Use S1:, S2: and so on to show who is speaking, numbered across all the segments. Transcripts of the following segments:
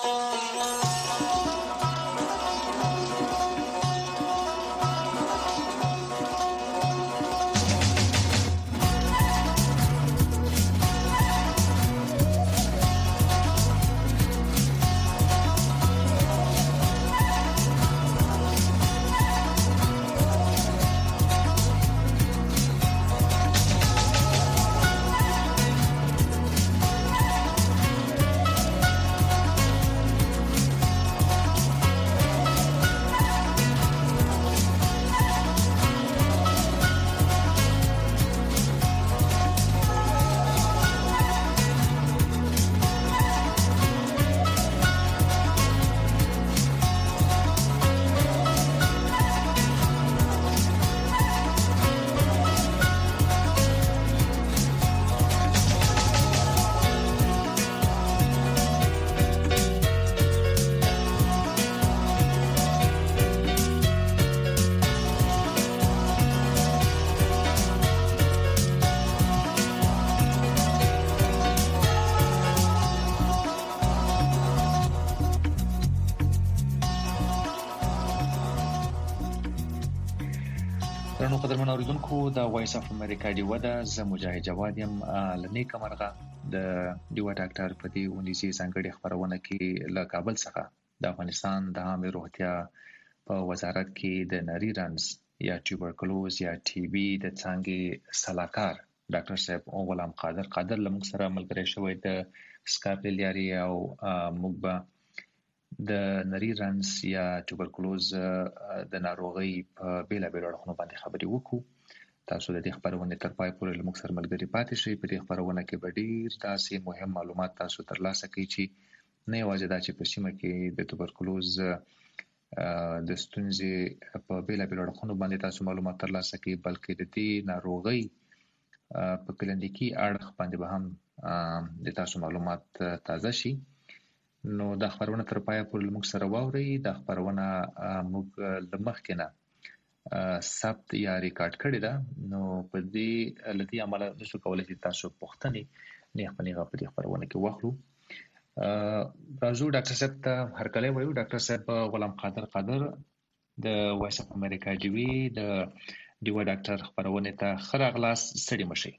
S1: درنو قدرمن اوریدونکو د وایس اف امریکا ډیوه ده، زه مجاهد جواد یم. له نیکه مرغه د ډیوه ډاکټر په دې ونیزي ځانګړي خبرونه کې له کابل څخه د افغانستان د عامه روغتیا په وزارت کې د نری رنز یا ټیوبرکلوز یا ټي بي د څانګې صلاحکار ډاکټر صاحب غلام قادر لمغ سره ملګری شوی د سکایپ لاري او موږ به د نری رنز یا ټیوبرکلوز د ناروغۍ په بیلابیلو اړخونو باندې خبرې وکړو. تاسو د دې خبرونې تر پای پورې له موږ سره ملګري پاتې شئ. په دې خبرونه کې به ډېر داسې مهم معلومات تاسو ترلاسه کړئ چې نه یوازې دا چې په سیمه کې د ټیوبرکلوز د ستونزې په بیلابیلو اړخونو باندې تاسو معلومات ترلاسه کړئ، بلکې د دې ناروغۍ په کلینیکي اړخ باندې به هم د تاسو معلومات تازه شي. نو دا خبرونه تر پای پورې موږ سره واورئ. دا خبرونه موږ له مخکې نه ثبت یا ریکارډ کړې ده، نو په دې لدی عمله نشو کولای چې تاسو پوښتنې نه خپلې په دې خبرونه کې واخلو. راځو ډاکټر صاحب ته هرکلی وایو. ډاکټر صاحب غلام قادر د وایس اف امریکا ډیوی د ډیوه ډاکټر خبرونه ته ښه راغلاست. ستړي مشئ.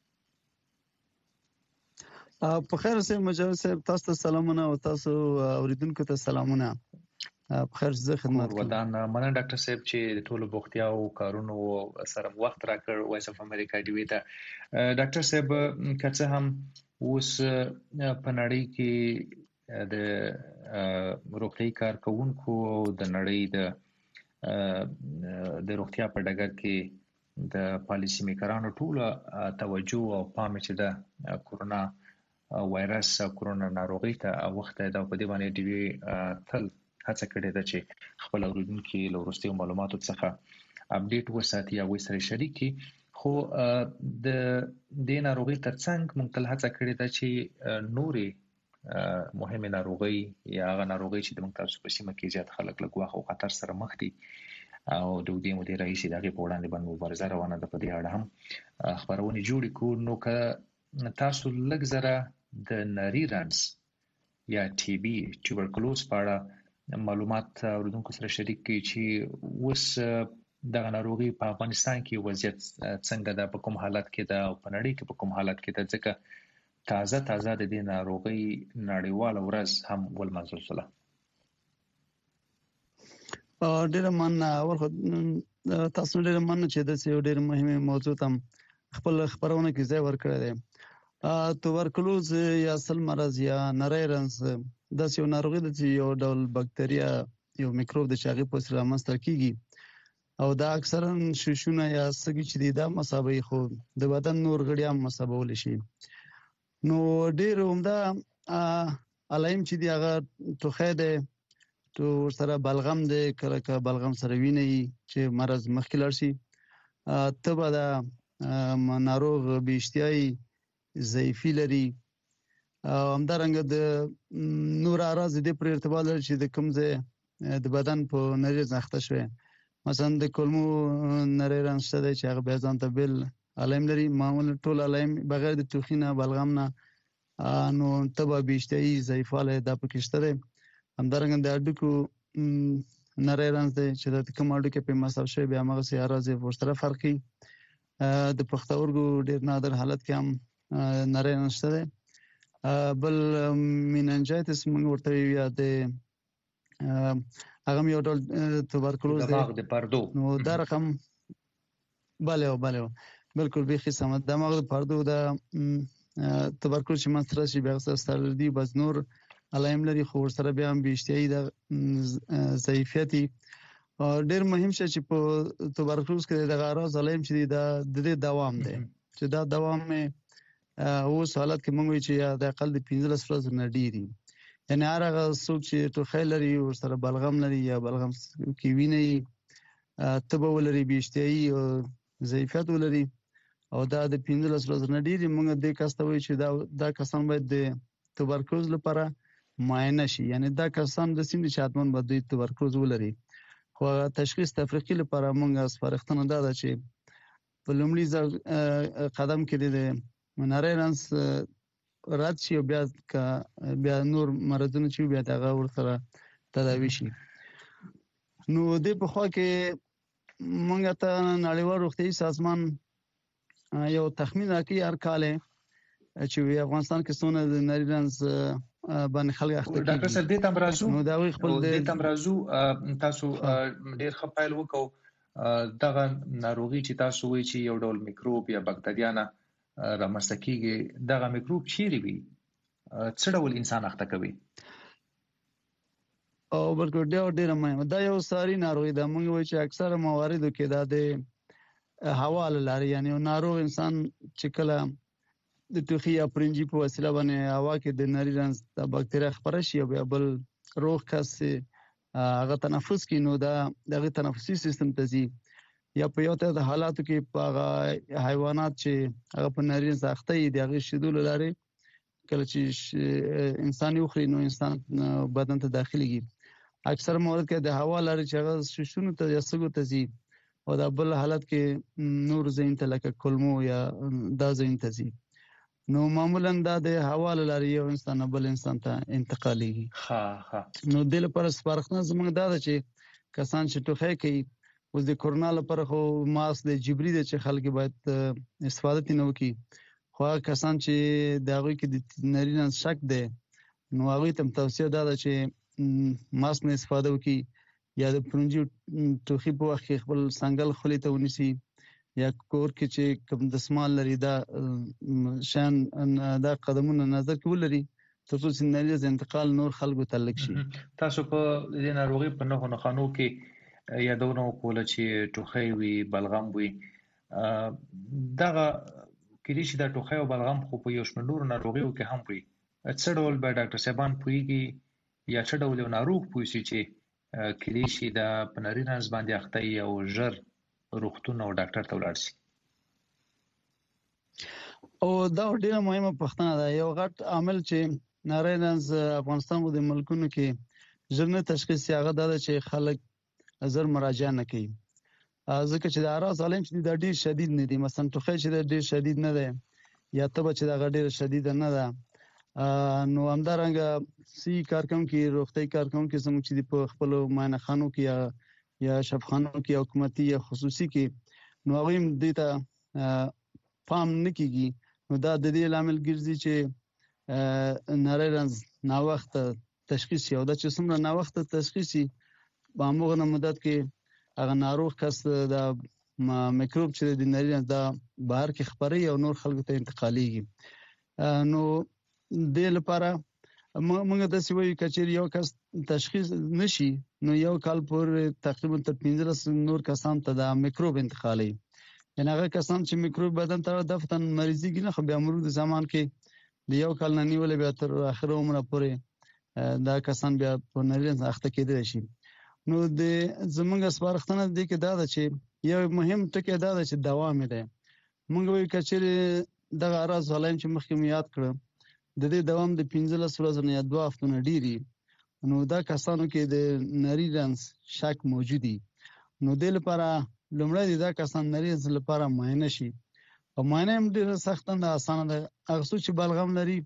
S2: په خیر سه مجاهد صاحب، تاسو ته سلامونه او تاسو اوریدونکو ته سلامونه. په خیر زه خدمت کوم.
S1: ودان مننه ډاکټر صاحب چې د ټولو بوختیا او کارونو سره وخت راکړ وایس اف امریکا ډیوی ته. ډاکټر صاحب کڅه هم اوس په نړۍ کې د روغتي کارکونکو او د نړۍ د روغتیا په ډګر کې د پالیسي میکرانو ټوله توجه او پام چې د کورونا وایرس کورونا ناروغي ته وخت دا په دې باندې ډیوی تل هڅه کړې ده چې خپل اوریدونکو له وروستي معلوماتو څخه اپډیټ وساتي او سره شریک کړي. خو د دې ناروغي ترڅنګ موږ تل هڅه کړې ده چې نورې مهمه ناروغي یا هغه ناروغي چې د موږ تاسو په سیمه کې زیات خلک له ګواښ او خطر سره مخ دي او د دې مدیر رئیس دغه په وړاندې باندې مبارزه روانه ده، په دې اړه هم خبرونه جوړ کړو. نو که تاسو لږ زره د نری رنز یا ټي بي ټیوبرکلوز په اړه معلومات اوریدونکو سره شریک کړئ چې اوس دغه ناروغي په افغانستان کې وضعیت څنګه ده، په کوم حالت کې ده او په نړۍ کې په کوم حالت کې ده، ځکه تازه د دې ناروغي نړیواله ورځ هم ولمانځل شوه.
S2: ډېر مننه تاسو ډېر مننه چې د یو ډېر مهمه موضوع تم خپل خبرونه کې ځای ورکړی دی. ټیوبرکلوز یا سل مرض یا نری رنز د یو ناروغي د یو ډول بکټریا یو میکروب د چاغي په سره رامنځته کیږي او دا اکثرا شوشونه یا سګي چې د مصابي خو د بدن نور غړي هم مصابول شي. نو ډېر عمده علایم چې دی هغه توخه ده تو سره بلغم ده، کله بلغم سره ویني چې مرض مخکې لرسي تبه دا ناروغ بیشتیای ضعیفی لري او همدارنګه د نور اعراض د پر ارتباط لري چې د کوم ځای د بدن په نری زخته شوی، مثلا د کولمو نری رنز ده چې هغه به ځان ته بل علایم لري. معمولا ټول علایم بغیر د توخینه بلغم نه نو تبه بیشتهي ضعیفاله د پکشته ده همدارنګه د اډوکو نری رنځ دی چې د کوم اډوکه په مصاب شوی بیا هغه سي ارازه ورسره فرقي د پښتورګو ډیر نادر حالت کې هم نری رنځ ده بل میننجایتس موږ ورته یا د هغه یو ډول توبرکلوز دی
S1: دماغ د پردو
S2: نو دا رقم بله بالکل به سم دماغ د پردو د توبرکلوز چې منځ راشي بیا سره دی بس نور علائم لري خو سره بیا هم بیشتري د ضعیفیتي ډیر مهم شي چې په توبرکلوز کې د غراض علائم چې د دوام دی چې دا دوام اوس حالت کې موږ چې د اقل د 15 ورځې نه ډیری یعنی هغه څوک چې ټوخی لري او سره بلغم لري یا بلغم کې ویني تبه ولري بیشتري ضعیفیت ولري او دا د 15 ورځې نه ډیری موږ د کاستوي چې دا کسان باید د توبرکلوز لپاره معاینه شي یعنی دا کسان د سیمې شاتمن باید د توبرکلوز ولري خو تشخیص تفریقي لپاره موږ سپارښتنه ده چې په لومړي قدم کې د منارې رنس رات شي بیا نور مرضونه چې بیا دغه ورسره تداوي شي نو د په خوا کې موږ ته نړیوال روغتیايي سازمان یو تخمین راکړي هر کال چې افغانستان کې څونه د نری رنس باندې خلک اخته کیږي
S1: ډاکټر صاحب دې تمرازو
S2: نو دا وی خپل
S1: دې تمرازو تاسو ډیر خپایل وکاو دغه ناروغي چې تاسو وی چې یو ډول میکروب یا بکټریا نه رامنځته کیږي دغه میکروب چیرې وي څه ډول انسان اخته کوي
S2: او بلکې ډېر مهم دا یو ساري ناروغي ده موږ وایو چې اکثره مواردو کې دا د هوا لاري یعنی ناروغ انسان چې کله د ټوخي یا پرنجي په وسیله باندې هوا کې د نری رنس د بکټریا خپره شي او بل روغ کس هغه تنفس کوي نو دا دغه تنفسي سیستم ته ځي یا په یو ته د حالاتو کې په حیوانات چې هغه په نری رنس اخته دي دغه شیدول لري کله چې انسان یو خوري نو انسان بدن ته داخليږي اکثر موارد کې د هوا لري چې هغه ششونو ته یا سګو ته ځي او دا بل حالت کې نور زین ته لکه کلمو یا دا زین ته ځي نو معمولا دا د هوا لري یو انسان بل انسان ته انتقاليږي نو د لپاره سپارښتنه زموږ دا ده چې کسان چې ټوخی کوي اوس د کورونا لپاره خو ماسک د جبري د چې خلک باید استفاده تنه وکړي خو کسان چې دغه کې د نرینه شک ده نو هغه ته توصیه ده چې ماسک نه استفاده وکړي یا د پرنجي ټوخي په وخت کې خپل څنګه خولې ته ونیسي یا کور کې چې کوم دسمال لري دا شان دا قدمونه نظر کې ولري تر څو چې نریز انتقال نور خلکو تعلق شي
S1: تاسو په دې ناروغي په نوو خانو کې یادونه کوله چې ټوخی وي بلغم وي دغه کله چې دا ټوخی او بلغم خو په یو شمېر نور ناروغیو کې هم وي څه ډول به ډاکټر صاحبان پوهیږي یا څه ډول یو ناروغ پوهیږي چې کله چې دا په نری رنځ باندې اخته او ژر روغتون او ډاکټر ته ولاړ شي
S2: او دا ډیره مهمه پوښتنه ده یو غټ عامل چې نری رنځ افغانستان د ملکونو کې ژر نه تشخیص هغه ده چې خلک زر مراجعه نه کوي ځکه چې د اعراض علائم چې د ډیر شدید نه دي مثلا ټوخی چې د ډیر شدید نه ده یا تبه چې د ډیر شدید نه ده نو همدارنګه سی کارکونکو روغتي کارکونکو زموږ چې په خپل معاینه خانو کې یا شفاخانو کې حکومتي یا خصوصي کې نو هغه دې ته پام نکېږي نو دا د دې عامل ګرځي چې نری رنځ نا وخت تشخیص یو د چې څومره نا وخت تشخیصي په موږ مدت کې هغه ناروغ کس د میکروب چې د نری رنځ د بهر کې خپري او نور خلکو ته انتقاليږي نو د لپاره موږ د سوي کچېر یو کس تشخیص نشي نو یو کال پور تقریبا تر 15 نور کسان ته د میکروب انتقالي یعنی هغه کسان چې میکروب بدن ته دفتن مریضي نه خو بیا مرور د زمان کې د یو کال نه نیولې بیا تر اخر عمر پورې دا کسان بیا په نریز اخته کېدل شي نو د زمونږ سپارښتنه دي کې دا ده چې یو مهم ټکی دا ده چې دوام دی موږ وایو کچېر دغه اعراض علائم چې مخکې یاد کړم د دې دوام د 15 ورځې نه 2 هفتو نه ډیری نو دا کسانو کې د نری رنځ شک موجودي نو د لپاره لومړی دا کسان نری رنځ لپاره معاینه شي او معاینه هم ډیره سخت نه اسانه ده هغه څوک چې بلغم لري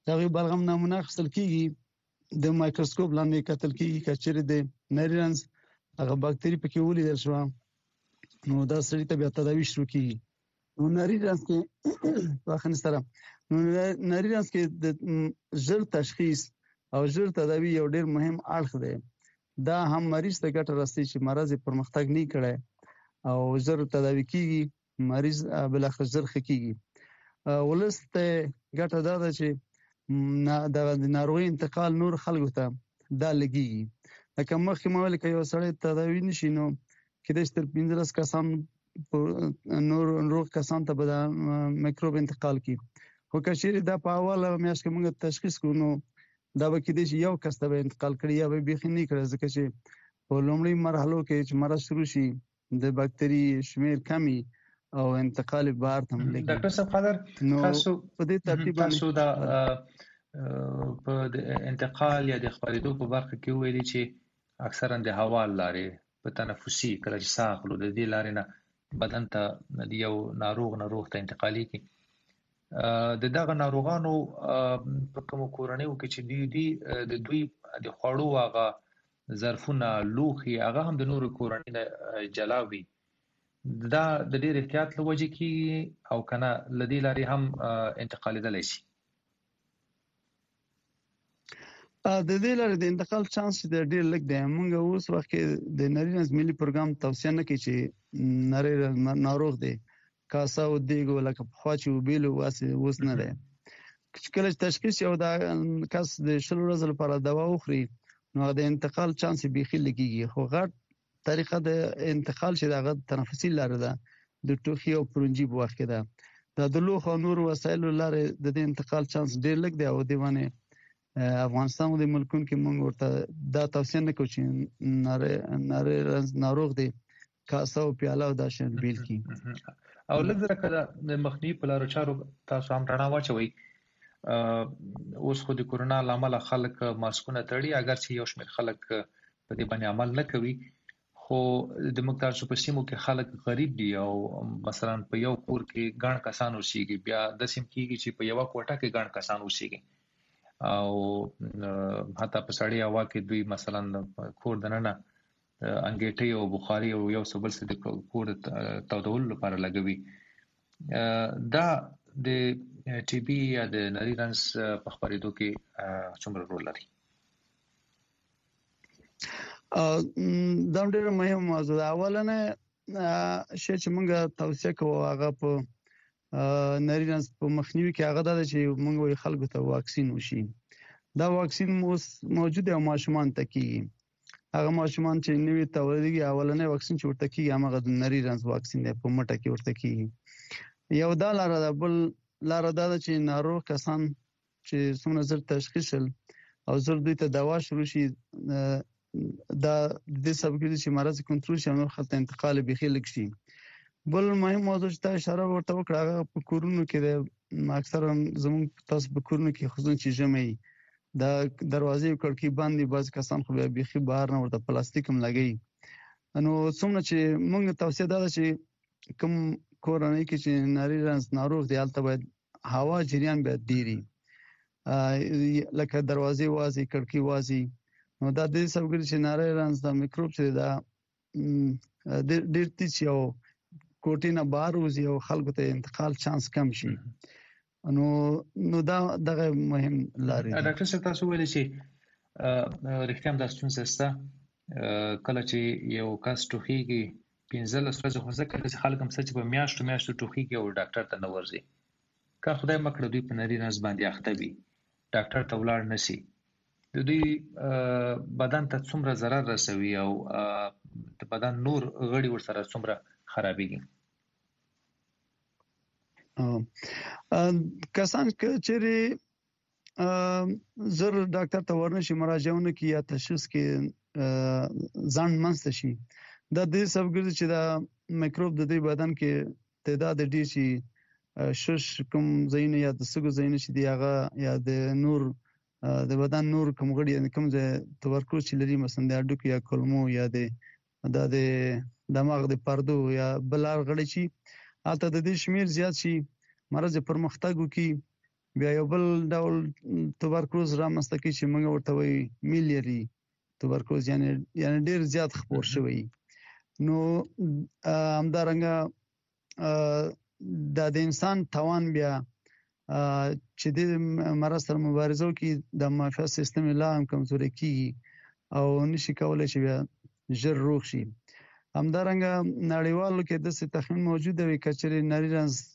S2: هغه بلغم نمونه اخیستل کیږي د مایکروسکوپ لاندې کتل کیږي کچېره د نری رنز هغه باکتری پکې ولیدل شو نو دا سړی ته بیا تداوی شروع کیږي. نو نری رنز کې واخن سره نو نری رنز کې د ژر تشخیص او ژر تداوی یو ډیر مهم اړخ دی. دا هم مریض ته ګټه رسي چې مرض پرمختګ نه کړي او ژر تداوی کیږي مریض بلاخره ژر ښه کیږي. ولسته ګټه دا ده چې د ناروغي انتقال نور خلکو ته دا لګيږي. لکه مخکې ما ویل کې یو سړی تداوی نشي نو کېدای شي تر 15 کسان نور روغ کسان ته به میکروب انتقال کی. خو کچېری دا په اوله میاشت کې موږ تشخیص کوو نو دا به کېدای شي یو کس ته انتقال کړي یا به بيخي نه کړي ځکه چې په لومړي مرحلو کې چې مرض شروع شي د باکتری شمیر کمی او انتقال بهر ته لګي.
S1: ډاکټر صاحب خاطر
S2: تاسو په دې ترتیب
S1: تاسو دا په انتقال یا د خپرېدو په برخه کې ویلي چې اکثرا د هوا لارې په تنفسي کله چې ساه اخلو د دې لارې نه بدن ته یو ناروغ ته انتقالي کی. د دغه ناروغانو په کوم کورنیو کې چې د دوی د خوړو هغه ظرفونه لوخي هغه هم د نورو کورنۍ نه جلاوي دا د ډېر احتیاط لوجه کې او کنه لدی لاري هم انتقالېدلی شي.
S2: د دې لارې د انتقال چانس د ډېر لږ دی. موږ اوس وخت کې د نری رنز ملي پروګرام توصیه نه کوي چې نری رنز ناروغ دی کاسا او دیګو لکه په خوا چې وبېلو واسه اوس نه دی. کله چې تشخیص یو دا کس د شل ورځې لپاره دوا وخوري نو د انتقال چانس به خلګيږي. خو غټ طریقه د انتقال چې دغه تنفسي لاره ده د ټوخي او پرونجي په وخت کې ده د لوخ او نور وسایلو لاره د انتقال چانس ډېر لږ دی او دیوانه افغانستان د ملکونو کې موږ ورته دا توصیه نه کوو چې نری رنز ناروغ دی کاسا او پیاله او دا شان بیل کی
S1: او لږ کله د مخنی په لارو چارو تاسو هم رڼا واچوي. اوس خو د کورونا لامل خلک ماسکونه تړي اگر چې یو شمېر خلک په دې باندې عمل نه کوي خو د مقدار په سیمو کې خلک غریب دي او مثلا په یو کور کې ګڼ کسان اوسېږي بیا د سیم کېږي چې په یو کوټه کې ګڼ کسان اوسېږي او حتی په سړی هوا کې دوی مثلا کور دننه انګیټي او بخاري او یو څه بل څه د کور تودول لپاره لګوي. دا د ټي بي یا د نری رنز په خپرېدو کې څومره رول لري؟
S2: دا ډېر مهم موضوع ده. اولنه شی چې موږ توصیه کوو هغه په نری رنز په مخنیوي کې هغه ده چې موږ وایو خلکو ته واکسین وشي. دا واکسین موجود او ماشومان ته کیږي. هغه ماشومان چې نوی تولیدي اولنې واکسین چې ورته کیږي هغه د نری رنز واکسین دی په مټه کې ورته کیږي. یو دا لاره ده. بل لاره دا ده چې ناروغ کسان چې څومره زر تشخیص شل او زر دوی ته دوا شروع شي دا د سبب کې چې مرض کنټرول شي نو خلک انتقال به خلک شي. بل مهم موضوع چې اشاره ورته وکړه هغه په کورونو کې د اکثر زموږ تاسو په کورونو کې خصوصا چې جمعي دا دروازې او کړکۍ باندې بعض کسان خو به بهر نه ورته پلاستیک هم لګي. نو څومره چې موږ توصیه ده چې کوم کورنۍ کې چې نری رنز ناروغ دی هلته باید هوا جریان باید ډیری لکه دروازې وازي کړکۍ وازي. نو دا د سبب چې نری رنز د میکروب چې دا ډیر تیز یو کوټې نه بهر وځي او خلکو ته انتقال چانس کم شي. نو دا دغه مهم لاري.
S1: ډاکټر صاحب تاسو ویل چې رښتیا هم د ستونزې سره کله چې یو کس ټوخیږي 15 ورځې خو ځکه چې خلک هم چې په میاشتو ټوخیږي او ډاکټر ته نه ورځي. که خدای مکړه دوی په نری رنز باندې اخته وي ډاکټر ته ولاړ نشي د دوی بدن ته څومره ضرر رسوي او د بدن نور غړي ورسره څومره خرابېږي.
S2: کسان چې زر ډاکټر ته ورنشي مراجعونه کې یا تشخیص کې ځان منځته شي دا د سبب ګرځي چې دا میکروب د دې بدن کې تعداد ډیر شي شش کوم ځایونه یا د سګو ځایونه چې دی هغه یا د نور د بدن نور کوم غړي یعنی کوم ځای تمرکز چې لري مثلا د اډوکو یا کولمو یا د دماغ د پردو یا بلار غړي شي البته د دې شمیر زیات شي مرز پرمختګ وکي بیا یو بل ډول توبرکلوز رامنځته کوي چې موږ ورته وایي میلیري توبرکلوز، یعنی ډیر زیات خپور شوی. نو همدارنګه د انسان توان بیا چې د مرض سره مبارزه وکړي د معافیت سیستم لا هم کمزوری کیږي او نشي کولای چې بیا ژر روغ شي. همدارنګه نړیوالو کې داسې تخمین موجود دی که چېرې نري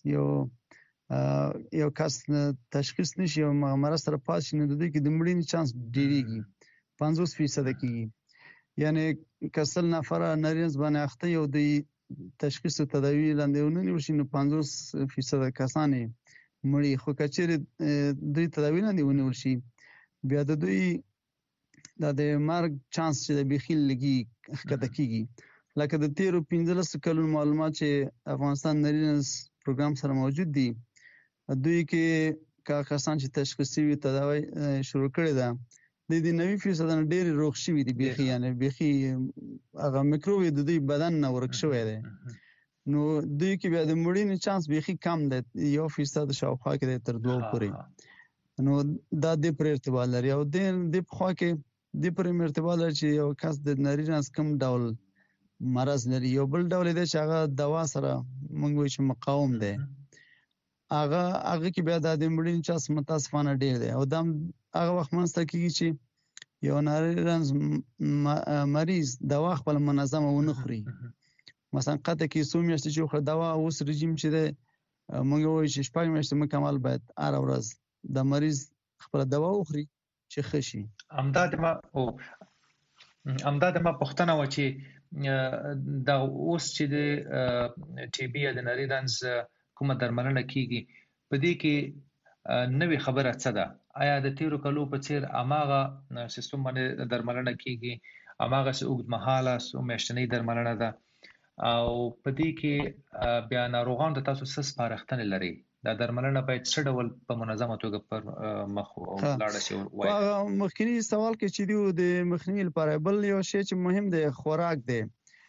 S2: رنځ یو کس تشخیص نشي او مرض سره پاتې شي نو د دوی کې د مړینې چانس ډېرېږي 50% کېږي. یعنی که 100 نفره نري رنځ باندې اخته یو د تشخیص او تداوي لاندې ونیول شي نو 50% کسان مړي. خو که چېرې دوی تداوي لاندې ونیول شي بیا د دوی د مرګ چانس چې د بیخي لږي ښکته کېږي. لکه د تیرو 15 کلونو معلومات چې افغانستان نري رنځ پروګرام سره موجود دي، دوی کې که کسان چې تشخیص شوي تداوی شروع کړې ده د 90% نه ډېر روغ شوي دي بیخي، یعنی بیخي هغه میکروب د دوی بدن نه ورک شوی دی. نو دوی کې بیا د مړینې چانس بیخي کم دی، 1% شاوخوا کې دی تر 2 پورې. نو دا د پر ارتباط لري او د پخوا کې د پر ارتباط لري چې یو کس د نري رنځ کوم ډول مرض لري. یو بل ډول دی چې هغه دوا سره موږ وایو چې مقاوم دی، هغه کې بیا د مړینې چانس متاسفانه ډیر دی او دا هغه وخت منځته کېږي چې یو نري رنځ مریض دوا خپل منظمه ونه خوري. مثلا قطع کې څو میاشتې چې وخوره دوا، اوس رژیم چې دی موږ وایو چې 4 میاشتې مکمل باید هره ورځ د مریض خپل دوا وخوري چې ښه شي.
S1: همدا د ما پوښتنه وه چې دا اوس چې د ټي بي یا د نري رنځ کومه درملنه کیږي په دې کې نوې خبره څه ده؟ آیا د تیرو کلو په څیر هماغه سیستم باندې درملنه کیږي، هماغه اوږدمهاله څو میاشتنۍ درملنه ده او په دې کې بیا ناروغان د تاسو څه سپارښتنې لري؟ دا درملنه باید څه ډول په منظمه توګه پر مخ ولاړه شي؟
S2: مخکینی سوال کې چې دی د مخنیوي لپاره بل یو شی چې مهم دی خوراک دی،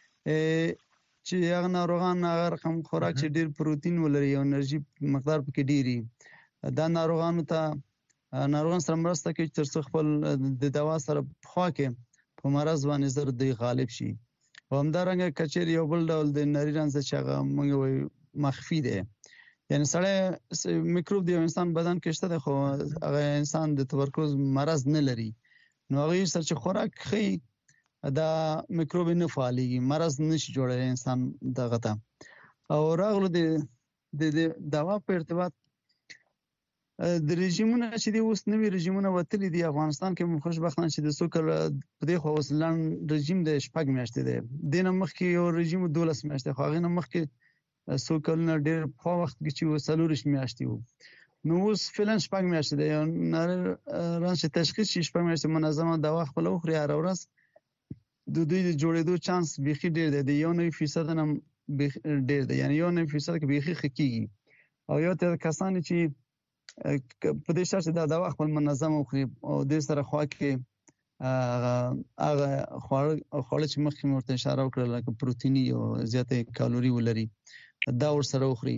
S2: چې هغه ناروغان هغه رقم خوراک چې ډیر پروتین ولري او انرژي مقدار پکې ډیری، دا ناروغان سره مرسته کوي تر څو خپل د دوا سره خوا کې په مرض باندې زر دی غالب شي. او همدارنګه کچېر یو بل ډول د نري رنځ چې هغه موږ وایو مخفي دی، یعنی سړی میکروب دی انسان بدن کې شته خو هغه انسان د توبرکلوز مرض نه لري، نو هغه سره چې خوراک خي دا میکروب نه فعاليږي، مرض نشي جوړوي انسان دغه ته. او راغلو د دوا په ارتباط د رژیمونه چې دی اوس نوی رژیمونه وتلي دي افغانستان کې خوشبختانه چې د سوکل په دې خو اوس لاند رژیم د 6 میاشتې دی، دینه مخکې یو رژیم 12 میاشتې خو هغه نه مخکې سوکل نه ډیر په وخت کې چې 40 میاشتې وو، نو اوس فعلا 6 میاشتې دی. نر رنځ تشخیص 6 میاشتې منظمه دوا خپل خوري هر ورځ، د دوی د جوړېدو چانس بیخي ډیر دی، 1% نه ډیر دی، یعنی 1% کې بیخي خکېږي. او یو ته کسان چې په دې شرط دا دوا خپل منظم خوري او د سره خوا کې هغه خواړه چې مخکې ورته اشاره وکړه لکه پروتیني او زیاتې کالوري ولري دا ور سره وخوري.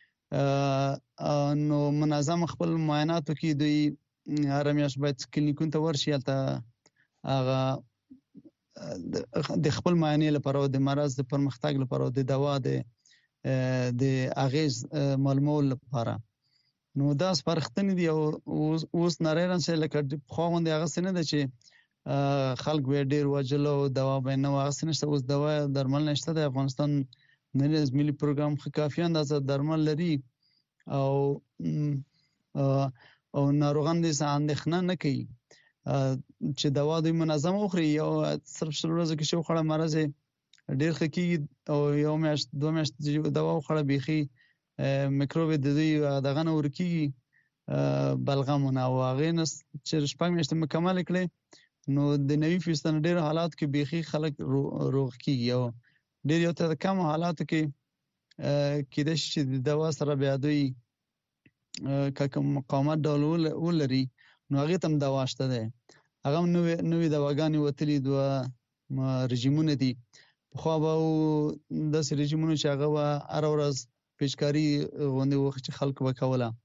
S2: نو منظم خپل معایناتو کې دوی هر میاشت باید کلینیکونو ته ورشي، هلته هغه د خپل معاینې لپاره او د مرض د پرمختګ لپاره او د دوا د اغیز معلومولو لپاره. نو دا سپارښتنې دي او اوس نری رنځ لکه خو غوندې هغه څه نه ده چې خلک به ډېر وجل او دوا به نه هغه څه نشته. اوس دوا درمل نشته د افغانستان نری رنځ ملي پروګرام خو کافي اندازه درمل لري او ناروغان دې اندېښنه نه کوي چې دوا دوی منظم وخوري، یو صرف 2 ورځې کې شو خړه مرض ډېر ښه کېږي او یو میاشت 2 میاشتې دوا وخوړه بیخي میکروب د دوی دغه نه ورکېږي بلغمونه او هغې نه چې 6 میاشتې مکمل کړي نو د 90% ډېر حالات کې بیخي خلک روغ کېږي او ډېر یو ته کم حالاتو کې کېدای شي چې د دوا سره بیا دوی که مقاومت ډول ولري نو هغې ته هم دوا شته دی. هغه هم نوې دواګانې وتلي 2 رژیمونه دي. پخوا به داسې رژیمونه چې هغه به هره ورځ پیچکاري غوندې وخت چې خلکو به کوله،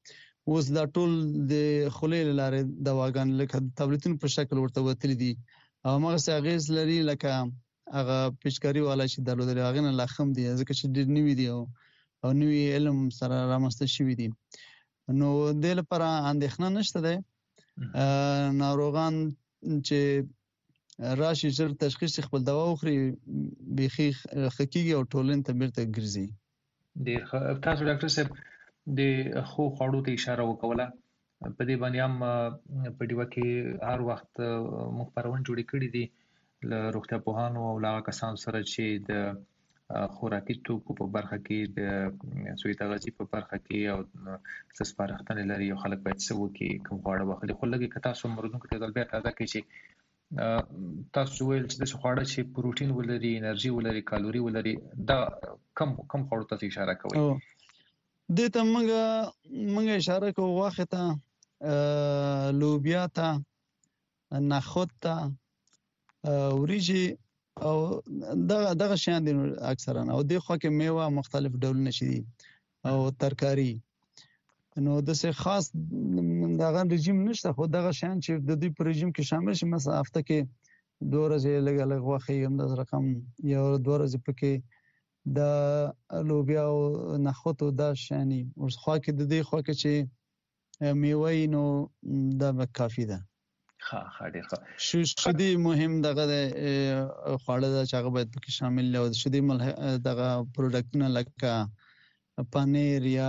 S2: اوس دا ټول د خولې لارې دواګان لکه تابلیتونو په شکل ورته وتلي دي او هغه اغیز لري لکه هغه پیچکاري والا چې درلودل هغه نه لاخم دي ځکه چې ډېر نوی دي او نوی علم سره رامنځته شوي دي نو د لپاره اندېښنه نشته ده ناروغان چې راشي ژر تشخیص خپل دوا وخوري بيخي خکېږي او ټولنې ته بیرته ګرځي
S1: ډېر تاسو ډاکټر صاحب د خو خوړو ته اشاره وکوله په دې باندې هم په ډیوه کې هر وخت مخبرون جوړې کړې دي له روغتیا پوهانو او لا کسانو سره چې د خوراکي توکو په برخه کې د سوی تغذیه په برخه کې او سپارښتنې لري او خلک باید څه وکړي کوم خواړه واخلي خو لږ کې تاسو مرودونکو ته بیا تازه کوي چې تاسو ویل چې د خواړه چې پروتین ولري انرژي ولري کالوري ولري دا کم خواړو ته اشاره کوي
S2: دې ته موږ اشاره کوو واخه ته لوبیا ته نخود ته وریجې او دغه شیان دي اکثرا او د خو کې میوه مختلف ډولونه شي او ترکاری نو د څه خاص دغه رژیم نشته خو دغه شیان چې د دې پر رژیم کې شامل شي مثلا هفته کې 2 ورځې لږ واخی هم د رقم یو 2 ورځې پکې د لوبیا او نخود او د شانی او خو کې د دې خو کې چې میوه نو دا کافی ده
S1: ها ډیر ښه
S2: شدي مهم دغه خواړه د چاغه باید پکې شامل او شدي دغه پروډکټونه لکه پنیر یا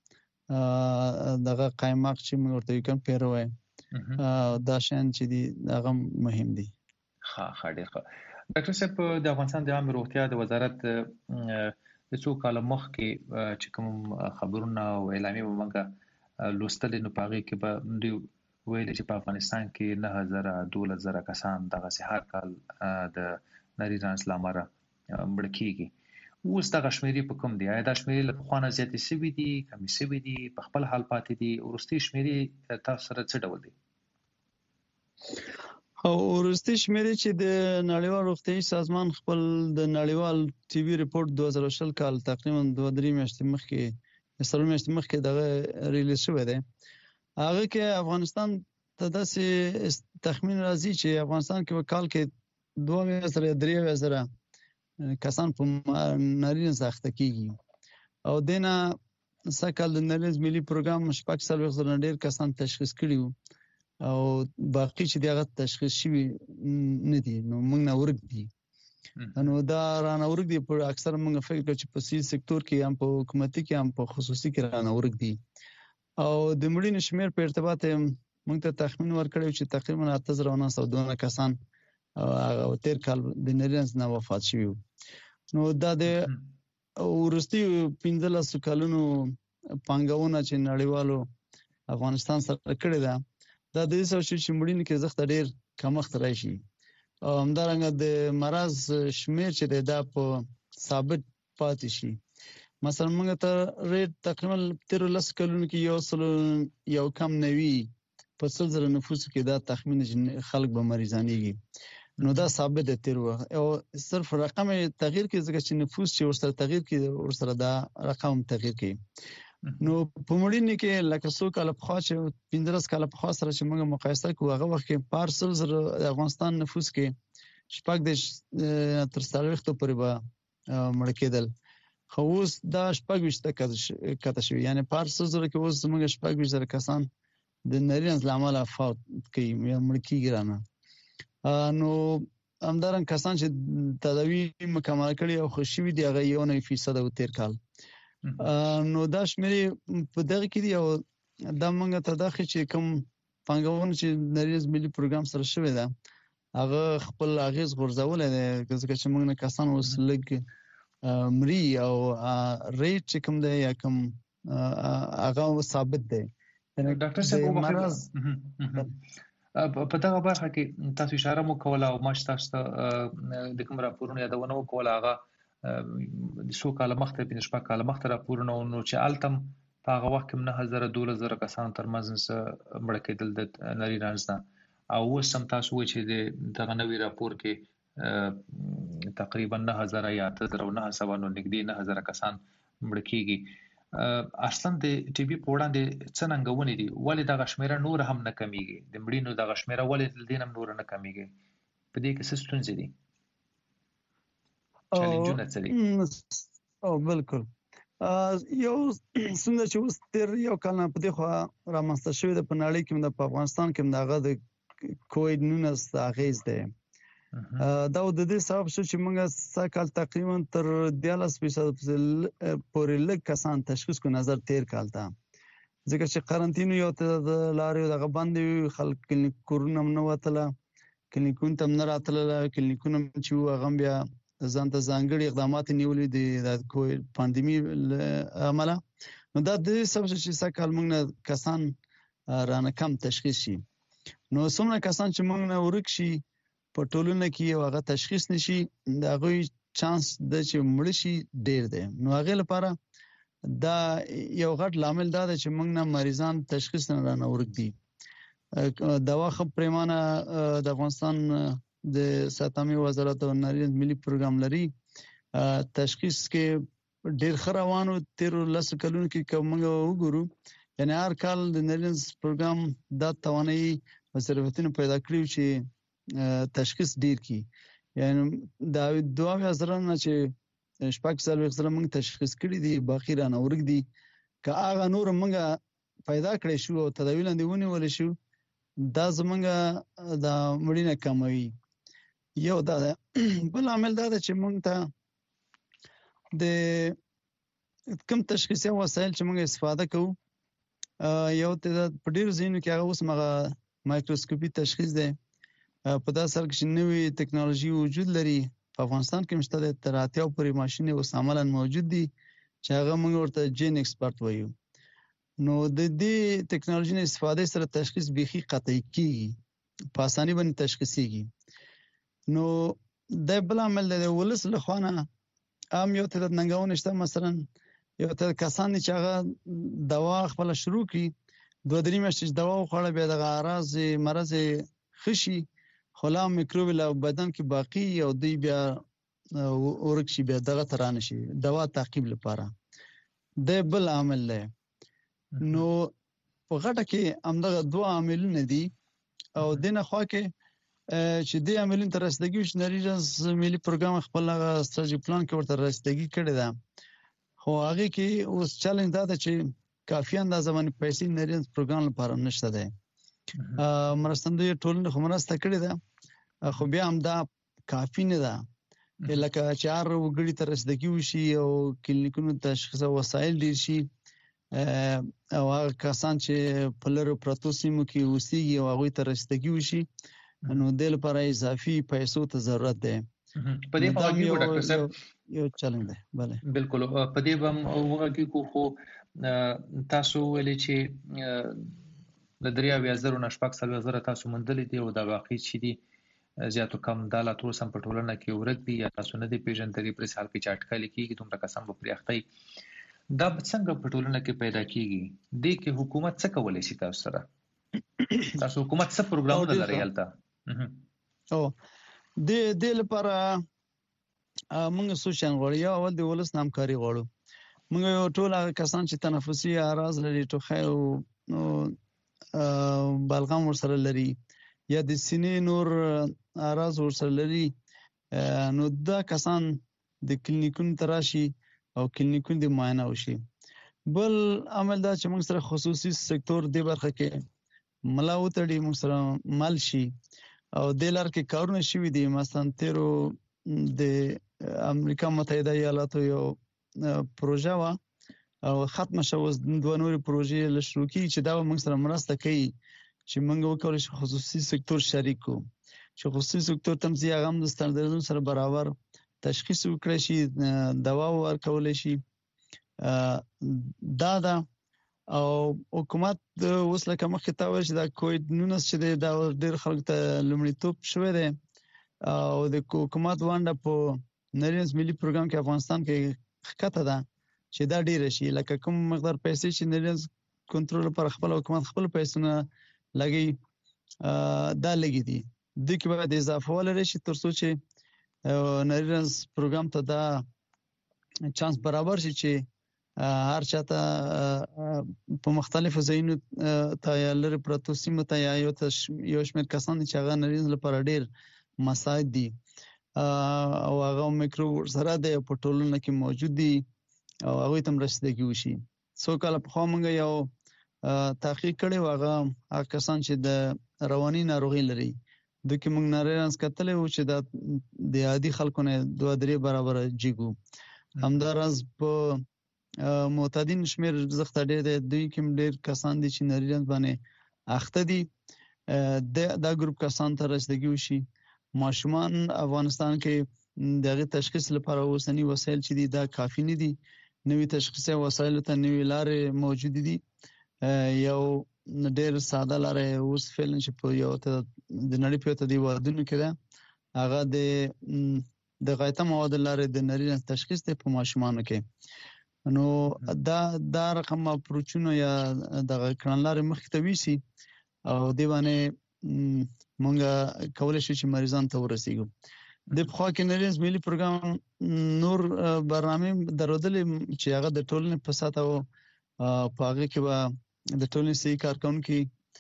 S2: دغه قایماق چې موږ ورته کوم پیروي دا شان چې دي دغه مهم دي
S1: ها ډیر ښه ډاکټر صاحب د افغانستان د عامه روغتیا د وزارت د څو کال مخکې چې کوم خبرونه او اعلامیه ومنګه لوستل نو پاغي کې به دوی ویل چې په افغانستان کې 9000 کسان دغه هر کال د نری رانس لامره مړ کیږي اوس د غشمیري په کوم دی دا شمیري له خوانه زیاتې سوي دي کمی سوي دي په خپل حال پاتې دي ورستي شمیري تاسو سره څه ډول دي
S2: او ورستي شمیرې چې د نړیوال روغتیايي سازمان خپل د نړیوال ټي وي ریپورت 2020 کال تقریبا 2-3 میاشتې مخکې دغه ریلیز شوی دی هغه کې افغانستان ته داسې تخمین راځي چې افغانستان کې په کال کې 2,000 کسان په نارینه سخته کیږي او دینه سکهال د نړیوال ملي پروګرام شپږ سال وخت ډیر کسان تشخیص کړي او باقي چې دغه تشخیص شوی نه دي نو موږ نه ورګ دي نو دا رانه ورګ دي په اکثر موږ فکر کوو چې په سیاسي سکتور کې هم په حکومتي کې هم په خصوصي کې رانه ورګ دي او د مړینو شمیر په ارتباط موږ ته تخمین ورکړی چې تقریبا 8902 کسان او 13 کال د نریانس نه وفات شوي نو دا د ورستي 15 کالونو پانګونه چې نړیوالو افغانستان سره کړی ده دا د څه چې مړینې کې زخت ډیر کمښت راشي او همدارنګه د مرز شمیر چې دا په ثابت پاتې شي مثلا موږ ته ریټ تقریبا 13 کلونو کې یو کم نوي په 100,000 نفوس کې دا تخمین خلک به مریضانېږي نو دا ثابت دی تیر وخت او صرف رقم تغییر کې ځکه چې نفوس چې ورسره تغییر کې ورسره دا رقم تغییر کوي نو په مړینې کې لکه څو کال په خوا چې 15 کال په خوا سره چې موږ مقایسه کوو هغه وخت کې پارسل زره د افغانستان نفوس کې شپږ د تر 40 پورې به مړ کېدل خو اوس دا شپږ وشته کته شوی یعنی پارسل زره کې اوس موږ شپږ وشته کسان د نارینه لامل فوت کوي یا مړ کیږي رانه نو همدارن کسان چې تداوی مکمل کړي او خوشي دي هغه 1% او 13 کال نو دا شمیرې په دغه کې دی او دا موږ ته داخل چې کوم پنګونه چې نړیوال ملي پروګرام سره شوی دا هغه خپل اغیز غورځول دي ځکه چې موږ نه کسان اوس لګ مري او ریټ چې کوم دی یا کوم هغه ثابت دی
S1: ډاکټر صاحب په دغه برخه کې تاسو اشاره مو کوله او ما تاسو د کوم راپورونو یادونه وکوله هغه د څو کال مخته په شپږ کال مخته راپورونه نو چې التم په هغه وخت کې 9,000 کسان تر منځ مړ کېدل د نری رانس نه او اوس هم تاسو وایي چې دغه نوی راپور کې تقریبا 9,000 یا 9,900 نږدې 9,000 کسان مړ کېږي اصلا د ټي بي په وړاندې څه ننګونې دي ولې دغه شمیره نور هم نه کمیږي د مړینو دغه شمیره ولې د دې نور نه کمیږي په دې کې څه ستونزې دي چیلنجونه څه دي
S2: او بالکل یو څنګه چې اوس تر یو کال نه په دې خوا رامنځته شوې ده په نړۍ کې په افغانستان کې دغه د کووډ-19 اغیز ده دا د دې سبب شو چې موږ سکهال تقریبا تر 14% پورې لږ کسان تشخیص کو نظر تیر کال تا ځکه چې قرنټینو یو ته د لارې دغه باندې خلک کلینیکونه نه وتله کلینیکونه تم نه راتله کلینیکونه چې هغه بیا ځان ته ځانګړي اقدامات نیولې دي د کووډ پاندیمي عمله نو دا د سبب چې سکهال موږ کسان رانه کم تشخیص شي نو څومره کسان چې موږ نه ورک شي په ټولنه کې هغه تشخیص نشي دا غوي چانس د چې مړ شي ډیر دی نو هغه لپاره دا یو غټ لامل دا چې موږ نه مریضان تشخیص نه رانه ورک دي دوا خب پریمانه د افغانستان د ساتامي وزارت او نارینه ملي پروګرام لري تشخیص کې ډیر خروانو تیر لس کلونو کې کومه وګورو یعنی هر کال د نارینه پروګرام دا توانایي وزارتونه پیدا کړیو چې تشخیص ډیر کی یعنی دا 2000 نه چې شپږ سال وخت موږ تشخیص کړی دي باقی رانه ورګ دي که هغه نور موږ پیدا کړی شو او تداوی لاندې ونیول شو دا زمونږ د مړینه کموي یو دا بل عامل دا چې موږ ته د کوم تشخیصي وسایل چې موږ استفاده کوو یو ته په ډیر ځینو کې هغه اوس مغه مایکروسکوپي تشخیص دی په داسې حال کې چې نوې ټکنالوژي وجود لري په افغانستان کې مشته د تراتیاو پرې ماشينې اوس عملاً موجود دي چې هغه موږ ورته جین ایکسپرت وایو نو د دې ټکنالوژي نه استفاده سره تشخیص بيخي قطعي کیږي په اساني باندې تشخیصيږي نو د بل عمل د ولس له خوانه عام یو ته ننګونه شته مثلا یو ته کسان چې هغه دوا خپل شروع کی 2-3 میاشتې دوا خوړه به د غراض مرز خشي خلا میکروب له بدن کې باقی او دی بیا ورکشي بیا دغه ترانه شي دوا تعقیب لپاره د بل عامل له نو په غټه کې همدغه دوه عاملونه دي او دنه خوا کې چې د عاملین تر رسیدګي شنریز ملي پروګرام خپل استراتیژي پلان کې ورته رسیدګي کړی ده خو هغه کې اوس چیلنج دا ده چې کافي اندازه باندې پیسې نریز پروګرام لپاره نشته ده مرستندوی ټولنه خو مرسته کړې ده خو بیا هم دا کافي نه ده لکه چې هر وګړي تر رسیدګي وشي او کلینیکونو تشخیص وسایل ډیر شي او هغه کسان چې په لرو پروتو سیمو کې اوسېږي او هغه ته رسیدګي وشي نو د لپاره اضافي پیسو ته ضرورت ده
S1: په دې په اړه ډاکټر صاحب
S2: یو چلنج ده bale
S1: بالکل په دې هم وګورئ خو تاسو ولې چې د 3000 نشپک سل وزره تاسو مندلې دی او د واقع چې دي زیاتو کم داله تر سم په ټولنه کې ورګ دي یا تاسو نه دی پیژندګي پر سال کې چټکل کیږي دومره قسم په پریختي دا څنګه په ټولنه کې پیدا کیږي د کې حکومت څه کولای شي تاسو سره تاسو حکومت څه پروګرامونه لري یالته
S2: او د لپاره موږ سوچان غواړو یا اول د ولس نامکاري غواړو موږ ټول هغه کسان چې تنفسي اعراض لري ټوخی او بلغم ورسره لري یا د سینې نور اعراض ورسره لري نو دا کسان د کلینیکونو تراشي او کلینیکونو د معاینه وشي بل عمل دا چې موږ سره خصوصي سکتور د برخه کې ملاوتړي موږ سره مال شي او د لار کې کارونه شوي دي مثلا تیرو د امریکا متحده ایالاتو یو پروژه وا او ختم شوه دوه نورې پروژې لشرو کی چې دا موږ سره مرسته کوي چې موږ وکړو چې خصوصي سکتور شریک کو چې خصوصي سکتور تم زی هغه د ستاندردونو سره برابر تشخیص وکړي شي دوا ورکول شي دا او حکومت اوس لکه مخکې تا ویل چې دا کووډ-19 چې دا ډېر خلک ته لومړیتوب شوی دی او د حکومت ونده په نړیوال ملي پروګرام کې افغانستان کې ښکته ده چې دا ډیر شي لکه کوم مقدار پیسې چې نړیوال کنټرول پر خپل حکومت خپل پیسې لګي دا لګي دي د کې به اضافه ولري چې تر څو چې نړیوال پروګرام ته دا چانس برابر شي چې هر چاته په مختلفو ځایونو ته یا لري پرتو سیمو ته یا یو شمېر کسان چې هغه ناریز لپاره ډېر مساعد دي او هغه میکرو سره د په ټولنه کې موجود دي او هغه ته رسیدګي وشي. څو کال په خو موږ یو تحقیق کړی و، هغه کسان چې د رواني ناروغي لري د کې موږ ناریز کتلې و چې د عادي خلکو نه 2-3 برابر جګو. همدارس په معتادین شمیر زخت ډېر دی، دوی کوم ډېر کسان دي چې ناریز باندې اخته دي دا ګروپ کسان ته رسیدګي وشي. ماشومان افغانستان کې دغه تشخیص لپاره اوسنی وسایل چې دي دا کافي نه دي. نوې تشخیصي وسایل ته نوې لارې موجود دي. یو ډېر ساده لارې اوس فعلا چې په یو ته د نړۍ په ته دی ودونو کې ده، هغه د غایطه مواد لارې د ناریز تشخیص ته په ماشومانو کې. نو دا رقم اپروچونه یا د کړنلارې مخ ته ویسي او دی باندې مونږه کولای شو چې مریضان ته ورسیږو. د پخوا کې ناریز ملي پروګرام نور برنامه درودلې چې هغه د ټولنې په ساته او په هغه کې به د ټولنې سي کارکونکو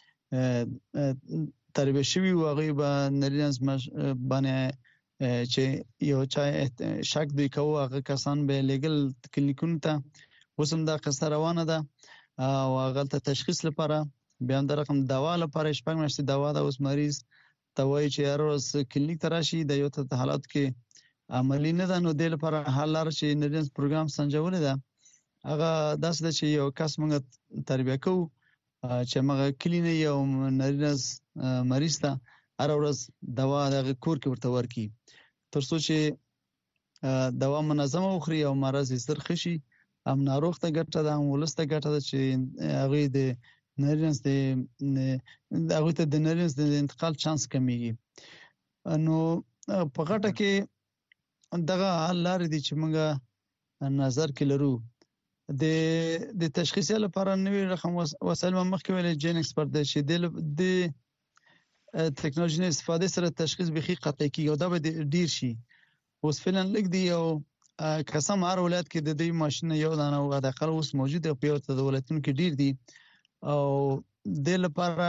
S2: تربیه شوی او هغه به ناریز باندې چې یو چا شک دی کوو هغه کسان به لیګل کلینیکونو ته وسم دا قصه روانه ده او هغه ته تشخیص لپاره بیا د رقم دوا لپاره شپږ میاشتې دوا د اوس مریض ته وایي چې هر ورځ کلینیک ته راشي د یو ته حالات کې عملی نه ده. نو د لپاره حل لار چې ناریز پروګرام سنجولې ده هغه داسې ده چې یو کس موږ تربیه کوو چې موږ کلینیک یو ناریز مریض ته هر ورځ دوا د کور کې ورته ورکي تر څو چې دوا منظمه وخوري او مرض یې زر خشي. هم ناروغ ته ګټه ده، هم ولس ته ګټه ده چې هغه د ناریز د ناریز د انتقال چانس کمیږي. نو په غټه کې دغه حل لارې دي چې موږ نظر کې لرو. د تشخیصي لپاره نوې رقم وسایل مخکې ویل جین ایکسپرت دی چې د ټکنالوژي استفاده سره تشخیص بخي قطعي کیږي او دا به ډیر شي. اوس فعلا لګ دی او قسم هر ولایت کې د دې ماشين یو دانه او د اقل اوس موجود دی په یو ته ولایتونو کې ډیر دي او د لپاره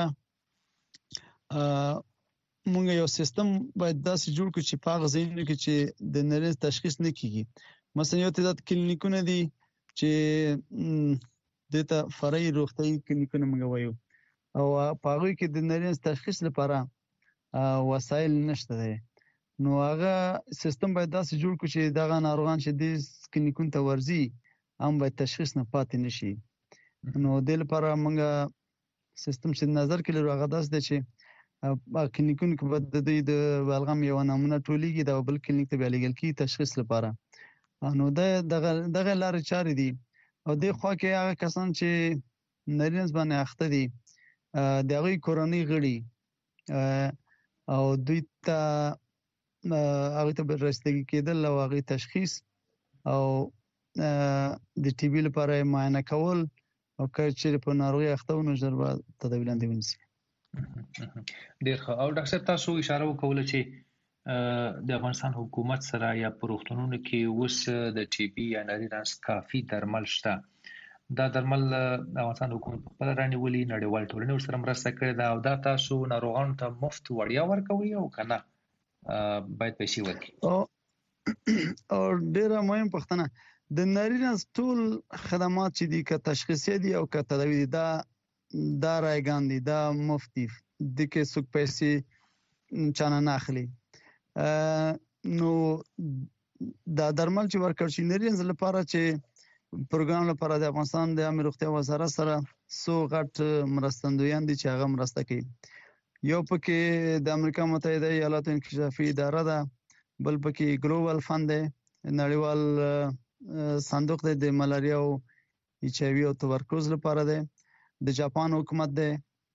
S2: موږ یو سیستم باید داسې جوړ کړو چې په غزینو کې چې د ناریز تشخیص نه کیږي. مثلا یو تعداد کلینیکونه دي چې دته فرعي روغتيایي کلینیکونه موږ وایو او په هغه کې د ناریز تشخیص لپاره وسایل نشته دي. نو هغه سیستم باید داسې جوړ کړو چې دغه ناروغان چې د کلینیکونو ته ورځي هم باید تشخیص نه پاتې نشي. نو د لپاره موږ سیستم چې نظر کې لرو هغه داسې دی چې کلینیکونو کې د بلغم یو نمونه ټولیږي د بل کلینیک ته بیلګل کی تشخیص لپاره. نو دغه لارې چارې دي او د خوا کې هغه کسان چې ناریز باندې اخته دي د هغه کورنۍ غړي او دوی ته هغه ته رسیدګي کېدل او هغه تشخیص او د ټي بي لپاره معاینه کول او کله په ناروغي اخته ونه ژر به تداوی لاندې ونیسي.
S1: ډیر ښه. او ډاکټر صاحب تاسو اشاره وکوله چې د افغانستان حکومت سره یا پروختونونو کې اوس د ټي بي یا ناریز کافي درمل شته. دا درمل افغانستان حکومت په رانیولي نړیوال ټولنې سره مرسته کړې ده او دا تاسو ناروغانو ته مفت وړیا ورکوي او کنه باید پیسې ورکړي؟
S2: او ډیره مهم پښتنه د ناریز ټول خدمات چې دي که تشخیصي دي او که تداوی دي دا رایګان دي دا مفتی د کې څوک پیسې چانه نه اخلي. نو دا درمل چې ورکړ شي ناریز لپاره چې پروګرام لپاره د افغانستان د عامه روغتیا وزارت سره سو غټ مرستندویان دي چې هغه مرسته کوي. یو پکې د امریکا متحده ایالاتو انکشافي اداره ده، بل پکې ګلوبل فند دی، نړیوال صندوق دی د ملاریا او ایچ آی وی او تبرکلوز لپاره دی، د جاپان حکومت دی،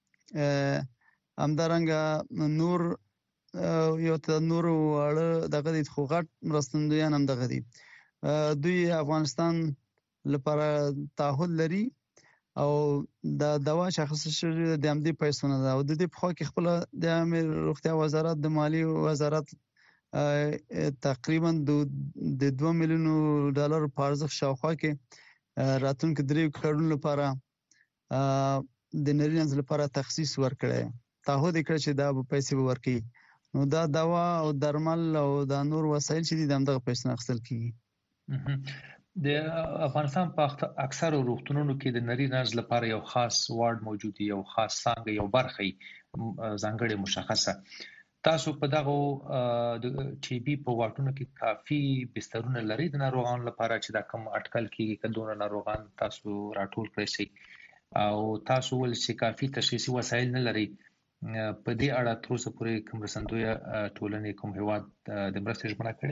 S2: همدارنګه نور یو ته نور واړه دغه د خو غټ مرستندویان هم دغه دي. دوی افغانستان لپاره تعهد لري او دا دوا شخص شوی د امدی پیسو نه ده او د دې په خوا کې خپل د عامه روغتیا وزارت د مالی وزارت تقریبا د $2 میلیون په ارزښت شاوخوا کې راتلونکو 3 کلونو لپاره د نارینه لپاره تخصیص ورکړی تعهد کړ چې دا پیسې ورکړي نو دا دوا او درمل او دا نور وسایل چې دي دغه پیسې اخیستل کیږي
S1: د افغانستان په اکثر روغتونونو کې د نارینه لپاره یو خاص وارډ موجود دی یو خاص څانګه یو برخه ځانګړې مشخصه تاسو په دغه ټي بي په واټونو کې کافي بسترونه لري د ناروغانو لپاره چې دا کم اټکل کیږي کډونه ناروغان تاسو راټول کړئ شي او تاسو ول چې کافي تشخیصي وسایل نه لري په دې اړه تر اوسه پورې کوم رسندوی ټولنې کوم هیواد د مرستې ژمنه کړې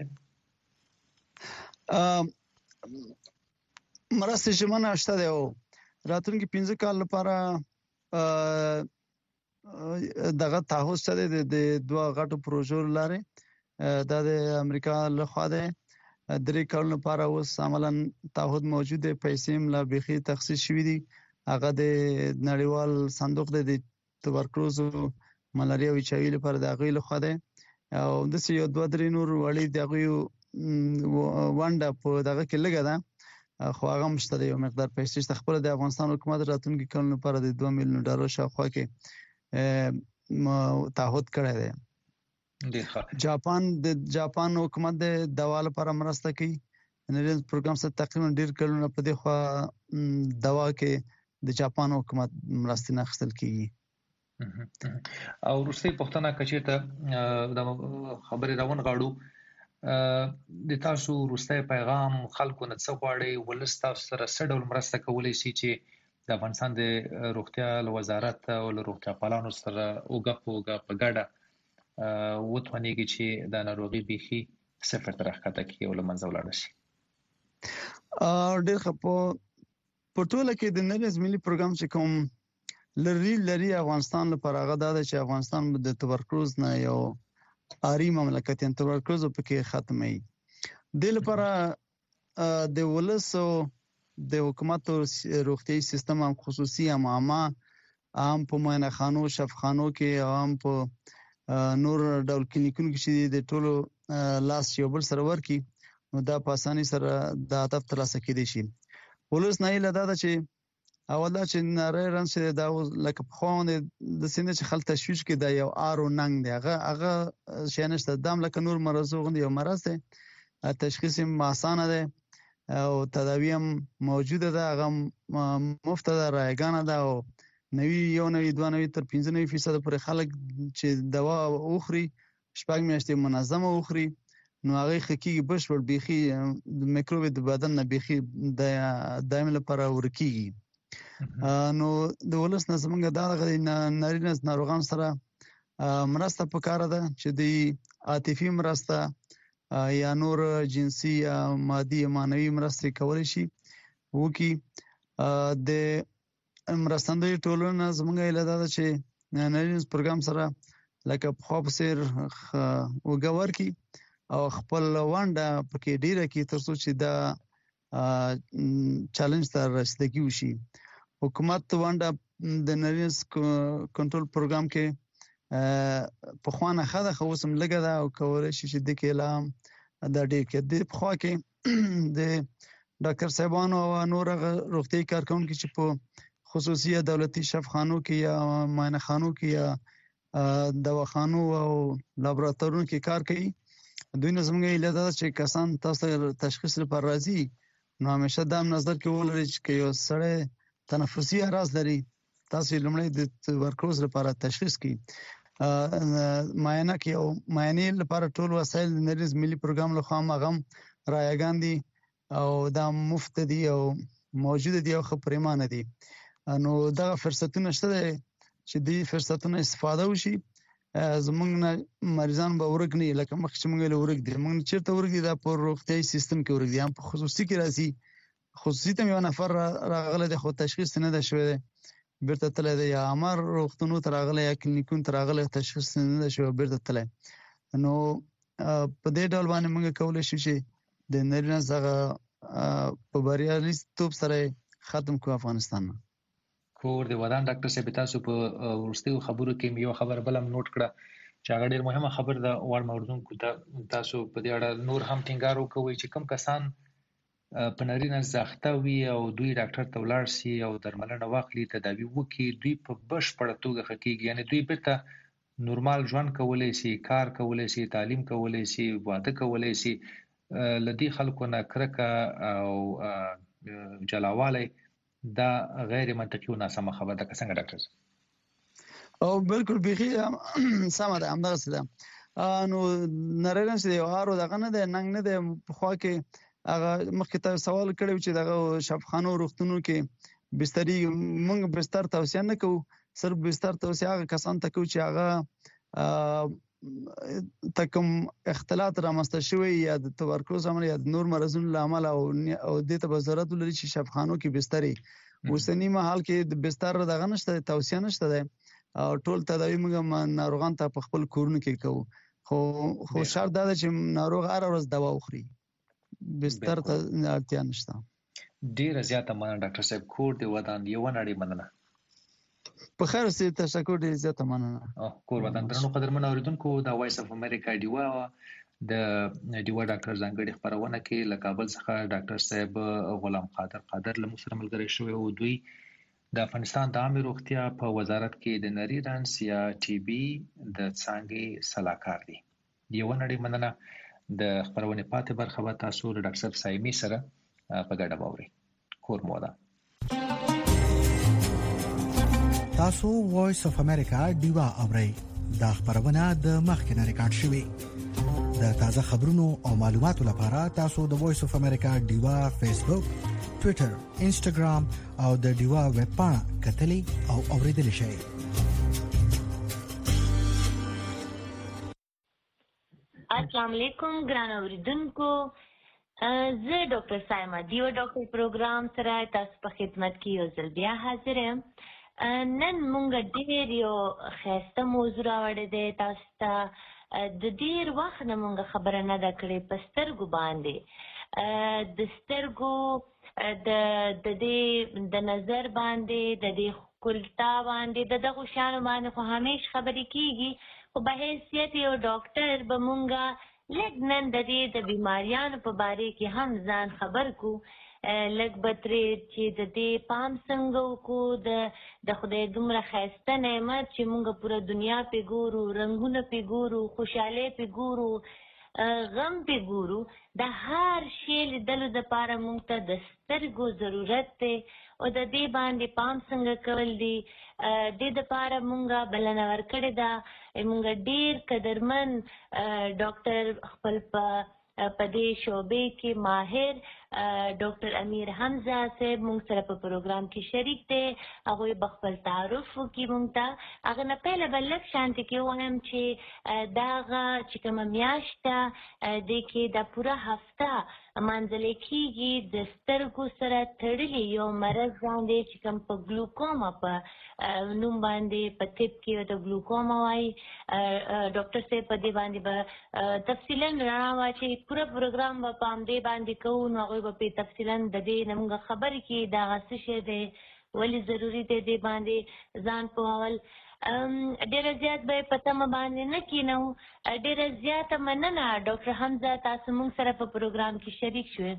S2: مرستې ژمنه شته دی او راتلونکي 15 کال لپاره دغه تعهد شته دی د دوه غټو پروژو لاره دا د امریکا لخوا ده 3 کال لپاره اوس عملاً تعهد موجود دی پیسې ملا بيخي تخصیص شوې دي هغه د نړیوال صندوق د توبرکلوز ملاریا او HIV لپاره د غوي لخوا ده او د یو 2-3 نور وړي د غوي وانډه په دغه کې لګا ده خو هغه مشتري یو مقدار پیسې خپل د افغانستان حکومت راتلونکي کال لپاره د $2 میلیون شاوخوا کې تعهد کړی دی جاپان حکومت د دوا لپاره مرسته کوي نړیوال پروګرام سره تقریبا ډیر کلونه په دې خوا دوا کې د جاپان حکومت مرسته نه اخیستل کیږي
S1: او روسي پښتنه کچېته د خبرې راون غاړو د تاسو روسي پیغام خلکو نه څه غواړي ولستا سره څه ډول مرسته کولای شي چې د افغانستان د روغتیا وزارت او روغتیا پالانو سره اوګه په ګډه وټونیږي چې د ناروغي بيخي صفر تر راخته کې او لمنځه ولاړ شي
S2: ډېر په ټوله کې د نړیوال ملي پروګرام چې کوم لري افغانستان لپاره هغه دا چې افغانستان د توبرکلوز نه یو آری مملکت ان توبرکلوز په کې ختمي د لپاره د ولسو د حکومت روغتي سیستم هم خصوصي عامه په معاینه خانو شفخانو کې هم په نور ډول کلینیکونو کې چې د ټولو لاس یو بل سره ورکی نو دا په اساني سره د هدف ترلاسه کېدی شي ولس نه اله دا چې اوله چې ناره ران چې دا لکه په خوند د سینې چې خل تشویش کې دا یو ارو ننګ دی هغه شینشته دام لکه نور مرزو غوندي یو مرز دی تشخیص هم آسانه دی او تداوی هم موجوده ده هغه مفت ده رایگانه ده او نوی یو نوی 2 نوی تر 15% پورې خلک چې دوا اوخري شپږ میاشتې منظمه اوخري نو هغه حقيقي بشپړ بيخي د میکروب د بدن نه بيخي د دائم لپاره ورکیږي نو د ولس نه زمونږ د نارینه ناروغان سره مرسته پکاره ده چې د عاطفي مرسته یا نور جنسي یا مادي مانوي مرسته کولای شي وکي د مرستندوی ټولنه زمونږ اله ده چې نارینه پروګرام سره لکه په خو بسیر وګور کی او خپل وانډه پکې ډیره کې ترڅو چې دا چیلنج ته رسیدګي وشي حکومت وانډه د نارینه کنټرول پروګرام کې په خوانه خده خوسم لګا دا او کولای شي چې د کلام د ډیر کې د خو کې د ډاکټر صاحبانو او نور روغتي کارکونکو چې په خصوصي دولتي شفخانو کې یا معاینه خانو کې یا دواخانو او لابراتوارونو کې کار کوي دوی نظمږي اله دا چې کسان تاسو تشخیص لپاره راځي نو همیشه دا نظر کې ولري چې یو سړی تنفسي اعراض لري تاسو لمړی د ورکروز لپاره تشخیص کی معاینه کې او معاینه لپاره ټول وسایل د نړیوال ملي پروګرام له خوا مغم رایگان دي او دا مفت دي او موجود دي او خبرېمانه دي نو دا فرصتونه شته چې دې فرصتونو استفاده وشي زمونږ مریضان به ورګنی لکه مخ چې موږ له ورګ دي موږ چیرته ورګ دي دا په روغتي سیستم کې ورګ دي هم په خصوصي کې راځي خصوصي ته یو نفر راغله د خو تشخیص نه ده شوی بیرته تل دی یا امر روغتونو تر راغله یا کلینیکون تر راغله تشخیص نه ده شوی بیرته تل نو په دې ډول باندې موږ کولای شو چې د نړۍ څخه په بریالیتوب سره ختم کو افغانستان
S1: کور د ودان ډاکټر صاحب تاسو په ورستیو خبرو کې یو خبر بلم نوٹ کړه چې هغه ډیر مهمه خبر ده وړ موردونکو ته تاسو په دې اړه نور هم ټینګار وکوي چې کوم کسان په نارینه زاخته وي او دوی ډاکټر ته ولاړ شي او درملنه واخلي، تداوي وکړي، دوی په بشپړه توګه ښه کېږي. یعنې دوی بیرته نورمال ژوند کولی شي، کار کولی شي، تعلیم کولی شي، واده کولی شي. له دې خلکو نه کرکه او جلاوالی دا غیر منطقي او ناسمه خبره ده. که څنګه ډاکټر؟
S2: او بالکل بیخي سمه ده، همدغسې ده. نو نارینه چې یو هارو دغه نه دی، ننګ نه دی. پخوا کې هغه مخکې ته سوال کړی چې دغه شفاخانو روغتونونو کې بستري، موږ بستر توصیه نه کوو، صرف بستر توصیه هغه کسان ته کوو چې هغه ته کوم اختلاط رامنځته شوی یا د توبرکلوز عمل یا د نور مرضونو له امله او دې ته به ضرورت ولري چې شفاخانو کې بستري. اوسني مهال کې د بستر دغه نشته، توصیه نشته دی. ټول تداوي موږ ناروغان ته په خپل کورونو کې کوو، خو شرط دا ده چې ناروغ هره ورځ دوا وخوري، بستر ته اړتیا نشته.
S1: ډیره زیاته مننه ډاکټر صاحب. کور دې ودان. یوه نړۍ مننه.
S2: په خیر اوسئ. تشکر، ډیره زیاته مننه.
S1: کور ودان. درنو قدرمنو اوریدونکو، د وایس اف امریکا ډیوا د ډیوا ډاکټر ځانګړي خپرونه کې له کابل څخه ډاکټر صاحب غلام قادر له موږ سره ملګری شوی او دوی د افغانستان د عامه روغتیا په وزارت کې د نري رنځ یا ټي بي د څانګې سلاکار دي. یوه نړۍ مننه. د خپرونې پاتې برخه به تاسو له ډاکټر صاحب سایمي سره په ګډه واورئ. کور مو ودان.
S3: تاسو وایس اف امریکا ډیوا اورئ. دا خبرونه د مخکنه ریکارډ شوې. د تازه خبرونو او معلوماتو لپاره تاسو د وایس اف امریکا ډیوا فیسبوک، ټوئیټر، انسټاګرام او د ډیوا ویب پاڼه کتلی او اوریدلی شئ.
S4: السلام علیکم ګران اوریدونکو، زه ډاکټر سایمه دیو ډاکټر پروګرام سره تاسو په خدمت کې یو ځل بیا حاضر یم. نن مونږ ډېر یو ښایسته موضوع راوړی دی تاسو ته. د ډېر وخت نه مونږ خبره نه ده کړې په سترګو باندې، د سترګو د دې د نظر باندې، د دې ښکلتا باندې، د دغو شیانو باندې خو همیش خبرې کېږي، خو په حیثیت یو ډاکټر به مونږه لږ نن د دې د بیماریانو په باره کې هم ځان خبر کو، لږ به ترې چې د دې پام څنګه وکړو، د خدای دومره ښایسته نعمت چې مونږ پوره دنیا پې ګورو، رنګونه پې ګورو، خوشحالۍ پې ګورو، غم پې ګورو. د هر شی لیدلو دپاره مونږ ته د سترګو ضرورت دی او د دې باندې پام څنګه کول دي، دې دپاره مونږه بلنه ورکړې ده. مونږ ډېر قدرمن ډاکټر خپل په دې شعبې کې ماهر ډاکټر امیر حمزه صاحب مونږ سره په پروګرام کې شریک دی. هغوی به خپل تعارف وکړي مونږ ته. هغه نه پهله به لږ شانتې کې ووایم چې دا هغه چې کومه میاشت ده دې کې دا پوره هفته منځلې کېږي د سترګو سره تړلي یو مرض باندې چې کوم په ګلوکوما په نوم باندې په طب کې د ګلوکوما وایي. ډاکټر صاحب په دې باندې به تفصیلا رڼا واچوي. پوره پروګرام به په همدې باندې کوو، نو هغوی به پرې تفصیلا د دې نه موږ خبرې کړي دا هغه څه شی دی، ولې ضروري دی دې باندې ځان پوهول. ډېره زیات به یې په تمه باندې نه کښېنوو. ډېره زیاته مننه ډاکټر حمزه، تاسو موږ سره په پروګرام کې شریک شوئ.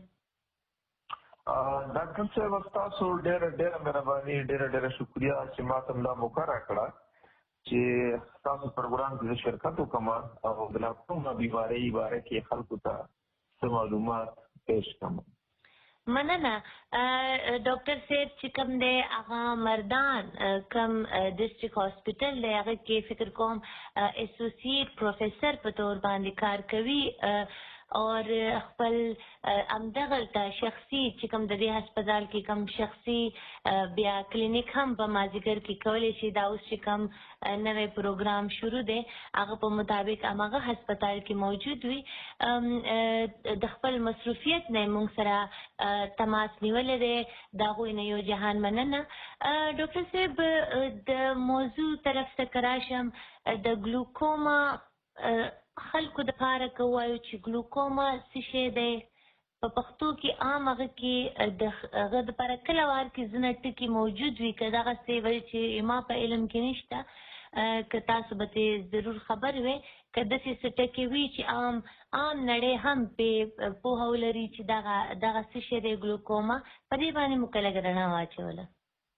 S5: ډاکټر صاحب تاسو ډېره مهرباني، ډېره شکریه چې ما ته دا موقع راکړه چې تاسو پروګرام کې شرکت وکړم او د کومه بیمارۍ باره کې خلکو ته څه معلومات پیش کړم.
S4: مننه. ډاکټر صاحب چې کوم دی هغه مردان کوم ډسټرکټ هاسپټل دی، هغه کې فکر کوم اسوسییټ پروفیسر په طور باندې کار کوي اور خپل همدغلته شخصي چې کوم د دې هسپتال کې کوم شخصي بیا کلینیک هم په مازدیګر کې کولی شي. دا اوس چې کوم نوی پروګرام شروع دی هغه په مطابق هماغه هسپتال کې موجود وي. د خپل مصروفیت نه موږ سره تماس نیولی دی، د هغوی نه یو جهان مننه. ډاکټر صاحب د موضوع طرف ته که راشم، د ګلوکوما خلکو دپاره که ووایو چې ګلوکوما څه شی دی، په پښتو کې عام هغه کې د هغه دپاره کله وار کې ځینې ټکي موجود وي که دغسې وایي چې ما په علم کې نشته. که تاسو به ضرور خبر وي که داسې څه ټکي وي چې عام نړۍ هم پې پوهه ولري چې دغه څه شی دی ګلوکوما په دې باندې مو که لږ رڼا واچوله.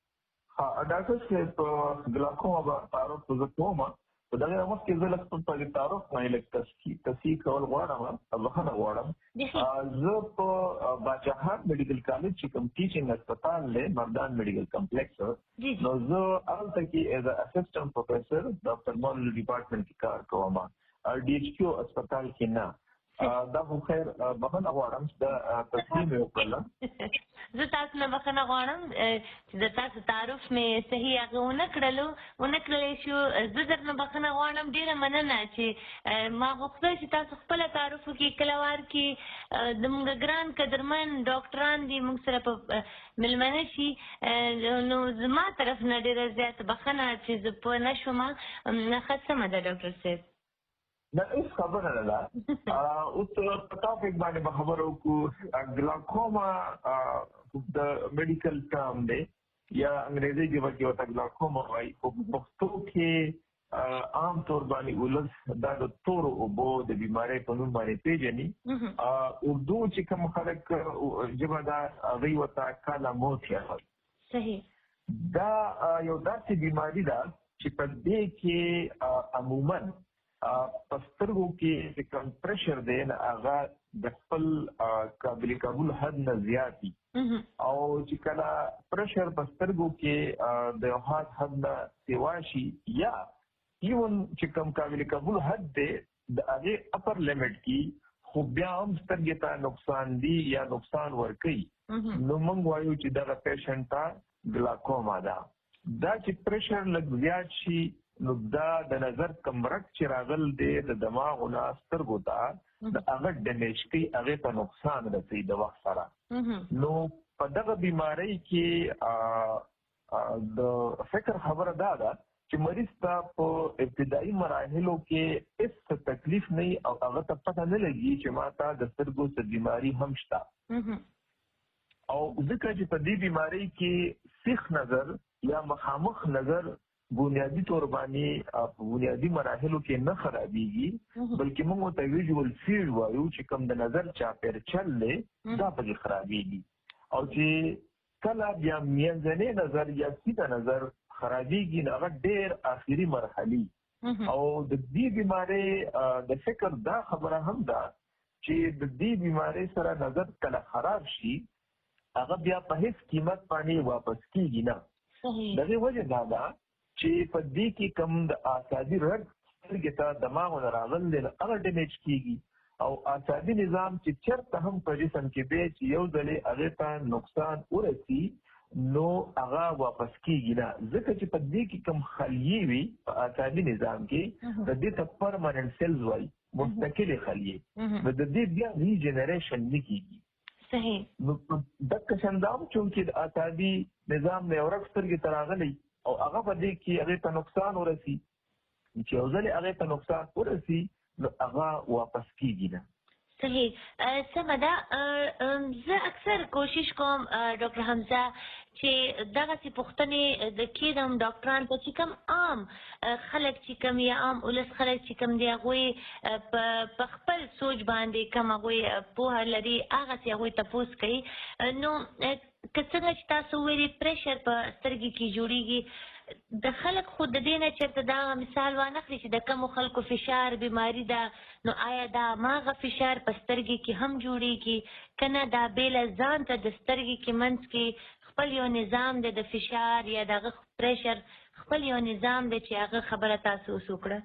S5: ډاکټر صاحب په ګلوکوما به تعارف زه کوم په دغه وخت کې زه لږ په تعارف باندې لږ تصحیح کول غواړم بخښنه غواړم. زه په باچهار میډیکل کالج چې کوم ټیچینګ هسپتال دی مردان میډیکل کمپلیکس نو زه هلته کې ایز ا اسسټنټ پروفیسر د افټرمالوجي ډپارټمنټ کې کار کوم ډي ایچ کیو هسپتال کې نه. دا خو خیر بخښنه غواړم چې دا تصحیح مې وکړله.
S4: زه تاسو نه بخښنه غواړم چې د تاسو تعارف مې صحیح هغه ونه کړلی شو. زه درنه بخښنه غواړم. ډېره مننه چې ما غوښتل چې تاسو خپله تعارف وکړي کله وار کې زموږ ګران قدرمن ډاکټران دي موږ سره په مېلمانه شي نو زما طرف نه ډېره زیاته بخښنه چې زه پوه نه شوم. ښه سمه ده ډاکټر صاحب.
S5: دا هیڅ خبره نه ده. اوس په ټاپک باندې به خبره وکړو. ګلاکوما د میډیکل ټرم دی یا انګریزي کې ورته ورته ګلاکوما وایي. په پښتو کې عام طور باندې ولس دا د تورو اوبو د بیمارۍ په نوم باندې پیژني. اردو چې کوم خلک ژبه ده هغوی ورته کالا موتیا وایي.
S4: صحیح.
S5: دا یو داسې بیماري ده چې په دې کې عموماً په سترګو کې چې کوم پرشر دی نه هغه د خپل قابل قبول حد نه زیات وي او چې کله پرشر په سترګو کې د یو خاص حد نه سیوا شي یا ایون چې کوم قابل قبول حد دی د هغې اپر لیمټ کې خو بیا هم سترګې ته نقصان دی یا نقصان ورکوي نو موږ وایو چې دغه پیشنټ ته ګلاکوما ده. دا چې پرشر لږ زیات شي نو دا د نظر کمرک چې راغل دی د دماغ نه سترګو ته د هغه ډیمیج کوي هغې ته نقصان رسوي د وخت سره. نو په دغه بیمارۍ کې د فکر خبره دا ده چې مریض ته په ابتدایي مراحلو کې هیڅ تکلیف نه او هغه ته پته نه لګي چې ما ته د سترګو څه بیماري هم شته. او ځکه چې په دې بیمارۍ کې سیخ نظر یا مخامخ نظر بنیادی طور باندې په بنیادی مراحلو کې نه خرابېږي بلکې موږ ته ویژوال فیلډ وایو چې کوم د نظر چاپېرچل دی دا پکې خرابېږي. او چې کله بیا منځنی نظر یا سیده نظر خرابېږي نو هغه ډېر آخري مرحلې او د دې بیمارۍ د فکر دا خبره هم ده چې د دې بیمارۍ سره نظر کله خراب شي هغه بیا په هیڅ قیمت باندې واپس کېږي نه. دغې وجه دا ده چې په دې کې کوم د اعصابي رګ سترګې ته دماغ نه راغل دی نو هغه ډیمیج کېږي او اعصابي نظام چې چېرته هم په جسم کې دی چې یو ځلې هغې ته نقصان ورسي نو هغه واپس کېږي نه. ځکه چې په دې کې کوم خلیې وي په اعصابي نظام کې د دې ته پرماننټ سیلز وایي مستقلې خلیې نو د دې بیا ریجنریشن نه کېږي.
S4: صحیح.
S5: نو دغه شاندام چونکې د اعصابي نظام نه یو رګ سترګې ته راغلی او هغه په دې کې هغې ته نقصان ورسي چې یو ځلې هغې ته نقصان ورسي نو هغه واپس کېږي نه.
S4: صحیح. سمه ده. زه اکثر کوشش کوم ډاکټر حمزه چې دغسې پوښتنې د کېدم ډاکټران ته چې کوم عام خلک چې کوم یا عام ولس خلک چې کوم دی هغوی په خپل سوچ باندې کوم هغوی پوهه لري هغسې هغوی تپوس کوي. نو که څنګه چې تاسو ویلي پریشر په سترګې کې جوړېږي د خلک خو د دې نه چېرته دا مثال وانخلي چې د کومو خلکو فشار بیماري ده نو آیا دا هماغه فشار په سترګې کې هم جوړېږي که نه دا بېله ځان ته د سترګې کې منځ کې خپل یو نظام دی د فشار یا د هغه پریشر خپل یو نظام دی چې هغه خبره تاسو اوس وکړه.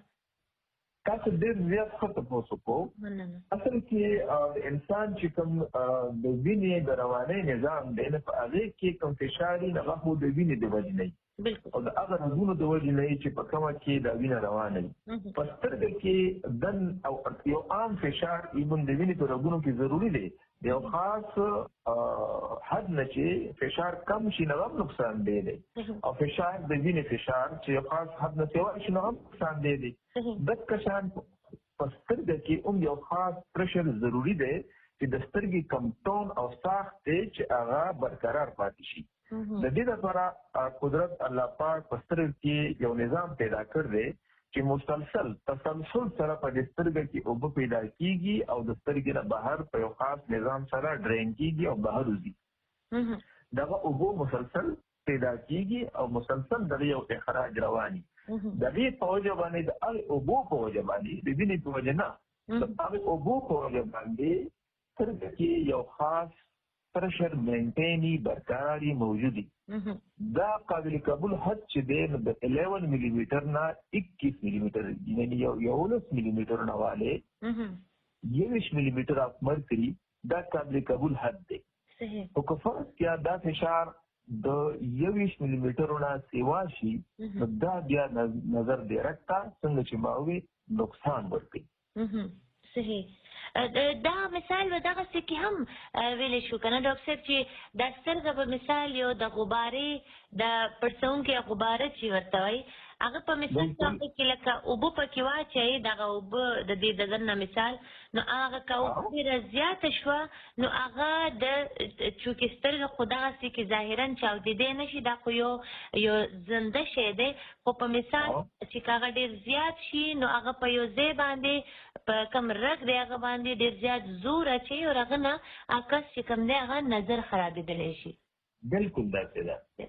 S5: تاسو ډېر زیات ښه تپوس وکړو. اصل کې د انسان چې کوم د وینې د روانۍ نظام دی نو په هغې کې کوم فشار وي نو هغه خو د وینې د وجې نه وي او د هغه رګونو د وجې نه وي چې په کومه کې دا وینه روانه وي. په سترګه کې دن او یو عام فشار ایون د وینې په رګونو کې ضروري دی د یو خاص حد نه چې فشار کم شي نو هم نقصان دی او فشار د وینې فشار چې یو خاص حد نه سیوا شي نو هم نقصان دی. دغه شان په سترګه کې هم یو خاص پرشر ضروري دی چې د سترګې کم ټون او ساخت دی چې هغه برقرار پاتې شي. د دې لپاره قدرت الله پاک په سترګو کې یو نظام پیدا کړ دی چې مسلسل تسلسل سره په دې سترګو کې اوبه پیدا کیږي او د سترګې نه بهر په یو خاص نظام سره ډرین کیږي او بهر وځي. دغه اوبه مسلسل پیدا کیږي او مسلسل دغه یو اخراج رواني. د دې په وجه باندې د اوبو په وجه باندې د وینې په وجه نه د هغه اوبو په وجه باندې سترګې کې یو خاص پرشر مینټینی برقراری موجودی. دا قابل قبول حد چې دی د 11 ملي میټر نه 21 ملي میټر یعنی یو 11 ملي میټر نه والے 21 ملي میټر اف مرکری دا قابل قبول حد دی.
S4: صحیح.
S5: او که فرض کیا دا فشار د 21 ملي میټر نه سیوا شي دا بیا نظر دی رکھتا څنګه چې ماوي نقصان ورکړي.
S4: صحیح. دا مثال و دغه څه کې هم ویل شو کنه ډاکټر صاحب چې د سترګې په مثال یو د غبارې د پرڅونکې غباره چې ورته وایي هغه په مثال کې لکه اوبه پکې واچوي دغه اوبه د دې دغه نه مثال نو هغه که اوبه ډېره زیاته شوه نو هغه د چونکې سترګه خو دغسې کې ظاهرا چاودېدی نه شي دا خو یو زنده شی دی خو په مثال چې که هغه ډېر زیات شي نو هغه په یو ځای باندې په کوم رګ دی هغه باندې ډېر زیات زور اچوي او هغه نه عکس چې کوم دی هغه نظر خرابېدلی شي.
S5: بالکل داسې ده.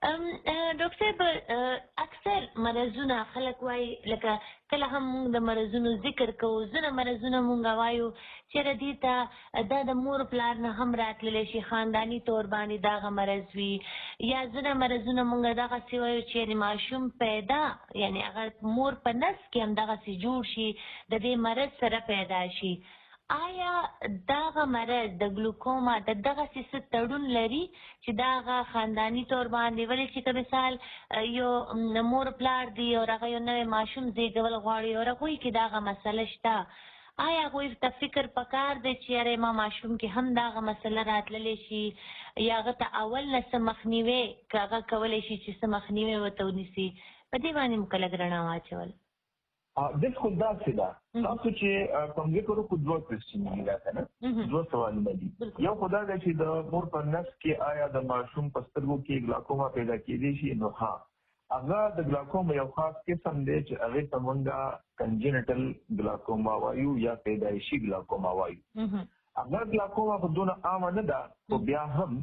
S4: ډاکټر صاحب اکثر مرضونه خلک وایي لکه کله هم موږ د مرضونو ذکر کوو ځینې مرضونه موږ وایو چېرې دې ته دا د مور پلار نه هم راتللی شي خانداني طور باندې دغه مرض وي یا ځینې مرضونه موږ دغسې وایو چې ماشوم پیدا یعنی هغه مور په نس کې هم دغسې جوړ شي د دې مرض سره پیدا شي. آیا دغه مرض د ګلوکوما د دغسې څه تړون لري چې دغه خانداني طور باندې ولې چې که مثال یو مور پلار دی او هغه یو نوی ماشوم زیږول غواړي او هغوی کې دغه مسله شته آیا هغوی ته فکر پکار دی چې یاره ما ماشوم کې هم دغه مسله راتللی شي یا هغه ته اول نه څه مخنیوی که هغه کولی شي چې څه مخنیوی ورته ونیسي په دې باندې مو کله رڼا واچول؟
S5: بالکل داسې ده. تاسو چې کوم ذکر وکړو دوه کوېسچنونه دي که نه دوه سوالونه دي. یو خو دا ده چې د مور په نس کې آیا د ماشوم په سترګو کې ګلاکوما پیدا کېدی شي نو ها هغه د ګلاکوما یو خاص قسم دی چې هغې ته موږ کنجنټل ګلاکوما وایو یا پیدایشي ګلاکوما وایو. هغه ګلاکوما خو دونه عامه نه ده خو بیا هم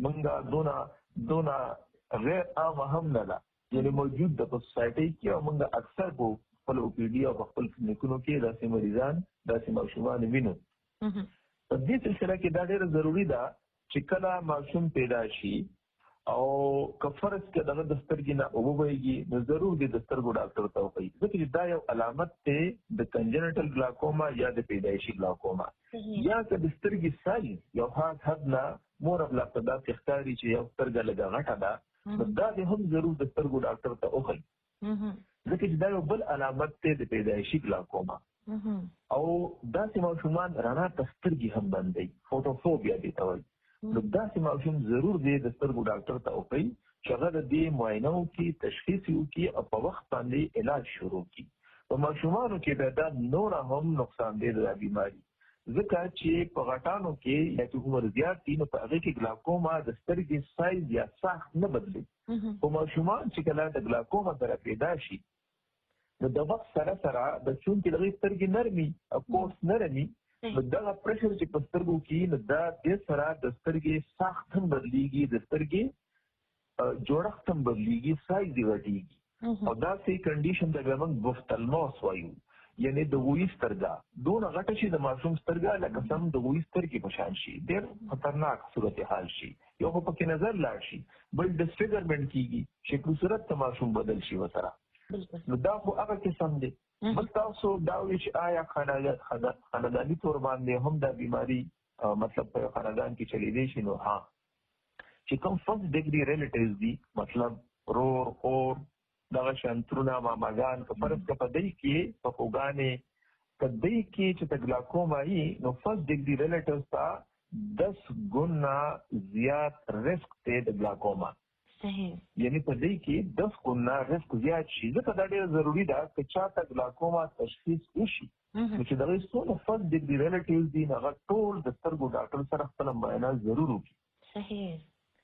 S5: موږ دونه غیر عامه هم نه ده یعنی موجود ده په سوسایټۍ کې او موږ اکثر په خپل او پی ډي او خپل کلینیکونو کې داسې مریضان داسې ماشومان وینو. په دې سلسله کې دا ډېره ضروري ده چې کله ماشوم پیدا شي او که فرض کړه دغه د سترګې نه اوبه بهیږي نو ضرور دی د سترګو ډاکټر ته وښایي ځکه چې دا یو علامت دی د کنجنټل ګلاکوما یا د پیدایشي ګلاکوما یا که د سترګې سایز یو خاص حد نه مور ابله په داسې ښکاري چې یو سترګه لږه غټه ده نو دا دی هم ضرور د سترګو ډاکټر ته وښایي ځکه چې دا یو بل علامت دی د پیدایشي ګلاکوما. او داسې ماشومان رڼا ته سترګې هم بندوي فوټوفوبیا دې ته وایي. نو داسې ماشوم ضرور دی د سترګو ډاکټر ته وښایي چې هغه د دې معاینه وکړي تشخیص وکړي او په وخت باندې علاج شروع کړي. په ماشومانو کې بیا دا نوره هم نقصان دی د بیماري ځکه چې په غټانو کې یا چې عمر زیات دي نو په هغې کې ګلاکوما د سترګې سایز یا ساخت نه بدلي. په ماشومان چې کله د ګلاکوما سره پیدا شي نو د وخت سره سره د چون کې دغه سترګې نرمي او کوس نرمي نو دغه پرشر چې په سترګو کې نو دا د سره د سترګې ساخت هم بدلیږي د سترګې جوړښت هم بدلیږي سایز یې غټیږي او داسې کنډیشن ته بیا موږ بفتلموس وایو یعنی د غوي سترګه دونه غټه شي د ماشوم سترګه لکه سم د غوي سترګې په شان شي ډېر خطرناک صورتحال شي یو خو پکې نظر لاړ شي بل ډسفیګرمنټ کېږي شکل صورت ته ماشوم بدل شي ورسره نو دا خو هغه قسم دی. بل تاسو دا وایي چې آیا خانداني طور باندې هم دا بیماري مطلب په خاندان کې چلیدی شي نو ها چې کوم فرست ډیګري ریلیټیوز دي مطلب رور خور دغه شانترونه ماماګان که فرض که په دی کې په خوګانې که دی کې چې د ګلاکوما وي نو فرست ډیګري ریلیټیوز ته 10 ګنا زیات رسک دی د ګلاکوما.
S4: صحیح.
S5: یعنی په دی کې 10 ګنا رسک زیات شي ځکه دا ډېره ضروري ده که چاته ګلاکوما تشخیص وشي نو چې دغه څونه فرست ډیګري ریلیټیوز دي هغه ټول د سترګو ډاکټر سره خپله معاینه ضرور وکړي.
S4: صحیح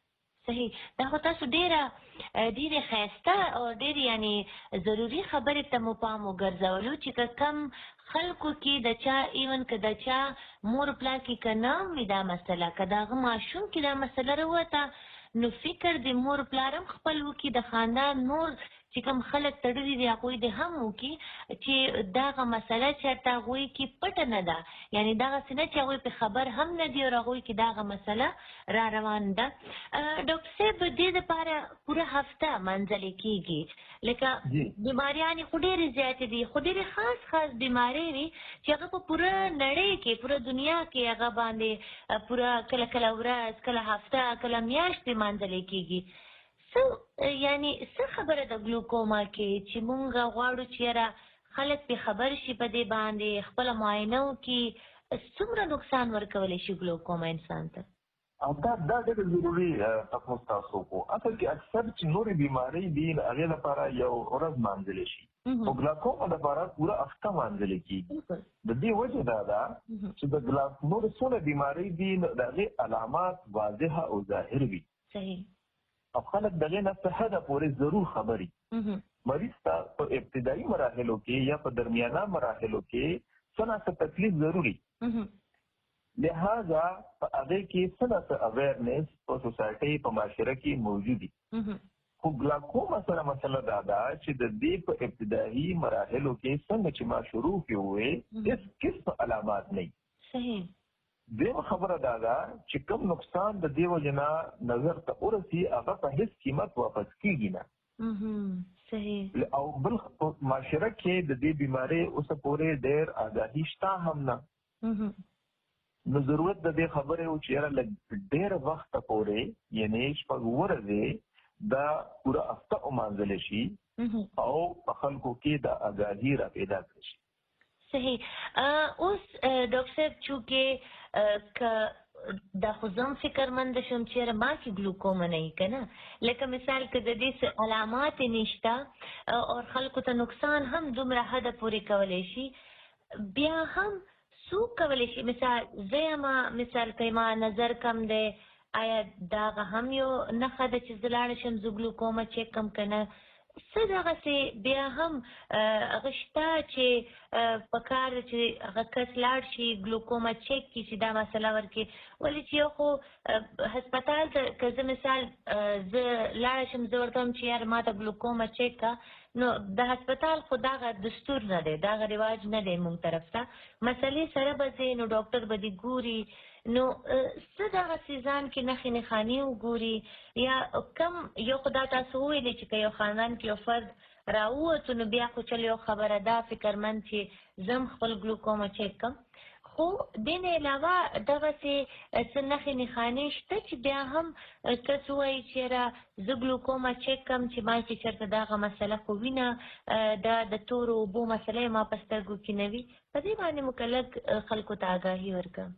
S4: صحیح. دا خو تاسو ډېرې ښایسته او ډېرې یعنې ضروري خبرې ته مو پام وګرځولو چې که کم خلکو کې د چا ایون که د چا مور پلار کې که نه وي دا مسله، که د هغه ماشوم کې دا مسله راووته نو فکر د مور پلار هم خپل وکړي، د خاندان نور چې کوم خلک تړلي دي هغوی د هم وکړي چې دغه مسله چېرته هغوی کې پټه نه ده، یعنې دغسې نه چې هغوی پرې خبر هم نه دي او هغوی کې دغه مسله را روان ده. ډاکټر صاحب دې دپاره پوره هفته منځلې کېږي، لکه بیماریانې خو ډېرې زیاتې دي، خو ډېرې خاص بیمارۍ وي چې هغه په پوره نړۍ کې پوره دنیا کې هغه باندې پوره کله ورځ کله هفته کله میاشتې منځلې کېږي. یعنې څه خبره ده ګلوکوما کې چې مونږ غواړو چې یاره خلک پرې خبر شي په دې باندې خپله معاینه وکړي، څومره نقصان ورکولی شي ګلوکوما انسان ته؟
S5: دا ډېر ضروري تاسو وکړو. اصل کې اکثر چې نورې بیمارۍ دي هغې لپاره یو ورځ مانځلی شي، خو ګلاکوما لپاره پوره هفته مانځلی کېږي. د دې وجه دا ده چې د نورې څونه بیمارۍ دي د هغې علامات واضحه او ظاهر وي.
S4: صحیح.
S5: او خلک دغې نه څه حده پورې ضرور خبري. مریض ته په ابتدایي مراحلو کې یا په درمیانه مراحلو کې څه نه څه تکلیف ضروري، لہذا په هغې کې څه نه څه اویرنس په سوسایټۍ په معاشره کې موجود دي. خو ګلاکوما سره مسله دا ده چې د دې په ابتدایي مراحلو کې څنګه چې ما شروع کې وې هېڅ قسم علامات نه.
S4: صحیح.
S5: دیم خبره دا ده چې کوم نقصان د دې وجې نه نظر ته ورسي هغه په هېڅ قیمت واپس کېږي نه.
S4: صحیح.
S5: او بل معاشره کې د دې بیمارۍ اوسه پورې ډېر آګاهي شته هم نه. نو ضرورت د دې خبرې و چې یاره لږ ډېر وخته پورې یعنې شپږ ورځې دا پوره هفته ومانځلی شي او په خلکو کې دا آګاهي را پیدا کړی شي.
S4: صحیح. اوس ډاکټر صاحب چونکې که دا خو زه هم فکرمنده شم چې یاره ما کې ګلوکوما نه وي که نه، لکه مثال که د دې علامات یې نشته او خلکو ته نقصان هم دومره حده پورې کولی شي، بیا هم څوک کولی شي؟ مثال زه یمه، مثال که ما نظر کم دی، آیا دغه هم یو نښه ده چې زه لاړه شم زه ګلوکوما چیک کم که نه؟ څه دغسې بیا هم هغه شته چې په کار ده چې هغه کس لاړ شي ګلوکوما چیک کړي چې دا مسله ورکړي؟ ولې چې یو خو هسپتال ته که زه مثال زه لاړه شم زه ورته وایم چې یاره ما ته ګلوکوما چیک کړه، نو د هسپتال خو دغه دستور نه دی، دغه رواج نه دی مونږ طرف ته، مسلې سره به ځې نو ډاکټر به دې ګوري، نو څه دغسې ځان کې نښې نښانې وګوري یا کم یو خو دا تاسو وویلې چې که یو خاندان کې یو فرد راووتو نو بیا خو چل یو خبره دا فکرمند چې زه هم خپل ګلوکوما چیک کړم، خو دې نه علاوه دغسې څه نښې نښانې شته چې بیا هم کس ووایي چې یاره زه ګلوکوما چیک کړم چې ما چې چېرته دغه مسله خو وینه دا د تورو اوبو مسله یې ما په سترګو کې نه وي، په دې باندې مو که لږ خلکو ته آګاهي ورکړم.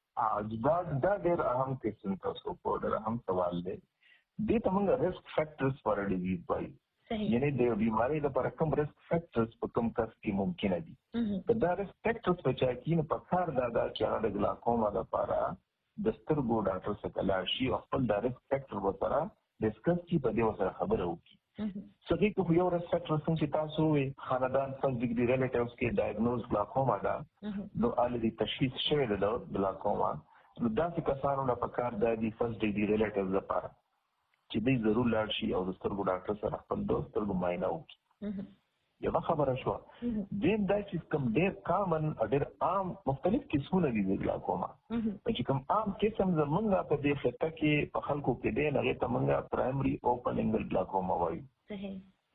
S5: دا ډېر اهم کوېسچن تاسو په ډېر اهم سوال دی. دې ته موږ ریسک فیکټرز فار ا ډیزیز وایو، یعنې د بیمارۍ لپاره کوم ریسک فیکټرز په کوم کس کې ممکنه دي. که دا ریسک فیکټرز په چا کې نو پکار دا ده چې هغه د ګلاکوما لپاره د سترګو ډاکټر څخه لاړ شي او خپل دا ریسک فیکټر ورسره ډسکس کړي، په دې ورسره خبره وکړي. صحیح که یو ریسک فیکټر څنګه چې تاسو ووایئ خاندان فرست ډیګري ریلیټیوز کې ډایګنوز ګلاکوما ده، نو الریډي تشخیص شوی ده د ګلاکوما، نو داسې کسانو نه پکار دا دي فرست ډیګري ریلیټیوز لپاره چې دوی ضرور لاړ شي او د سترګو ډاکټر سره خپل د سترګو معاینه وکړي. یوه خبره شوه. دویم دا چې کوم ډېر کامن ډېر عام مختلف قسمونه دي د ګلاکوما، چې کوم عام قسم زمونږ په دې خطه کې په خلکو کې دی هغې ته مونږ پرایمري اوپن انګل ګلاکوما وایو.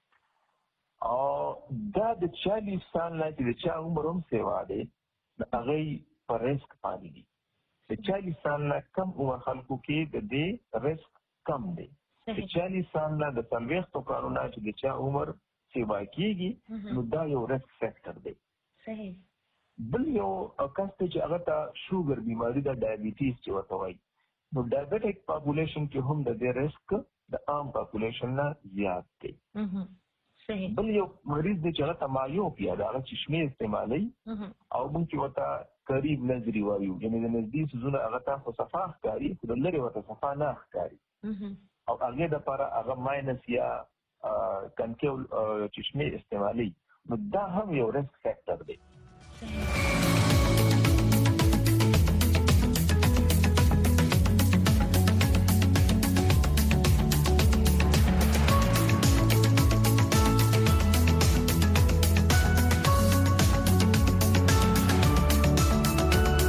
S5: او دا د 40 سال نه چې د چا عمر هم سیوا دی د هغې په ریسک باندې دي. د 40 سال نه کم عمر خلکو کې د دې ریسک کم دی. د 40 سال نه د 40 کالونو چې د چا عمر سیوا کېږي نو دا یو ریسک فیکټر دی. بل یو کس ته چې هغه ته شوګر بیماري ده، ډایبیټیز چې ورته وایي، نو ډایبیټک پاپولیشن کې هم د دې رسک د عام پاپولیشن نه زیات دی. بل یو مریض دی چې هغه ته مایوپیا ده، هغه چشمې استعمالوي او موږ چې ورته قریب نظري وایو، یعنې د نږدې څیزونه هغه ته خو صفا ښکاري خو د لرې ورته صفا نه ښکاري. او هغه د لپاره هغه ماینس یا کنکیول چشمه استعمالي نو دا هم یو ریسک فیکٹر دی.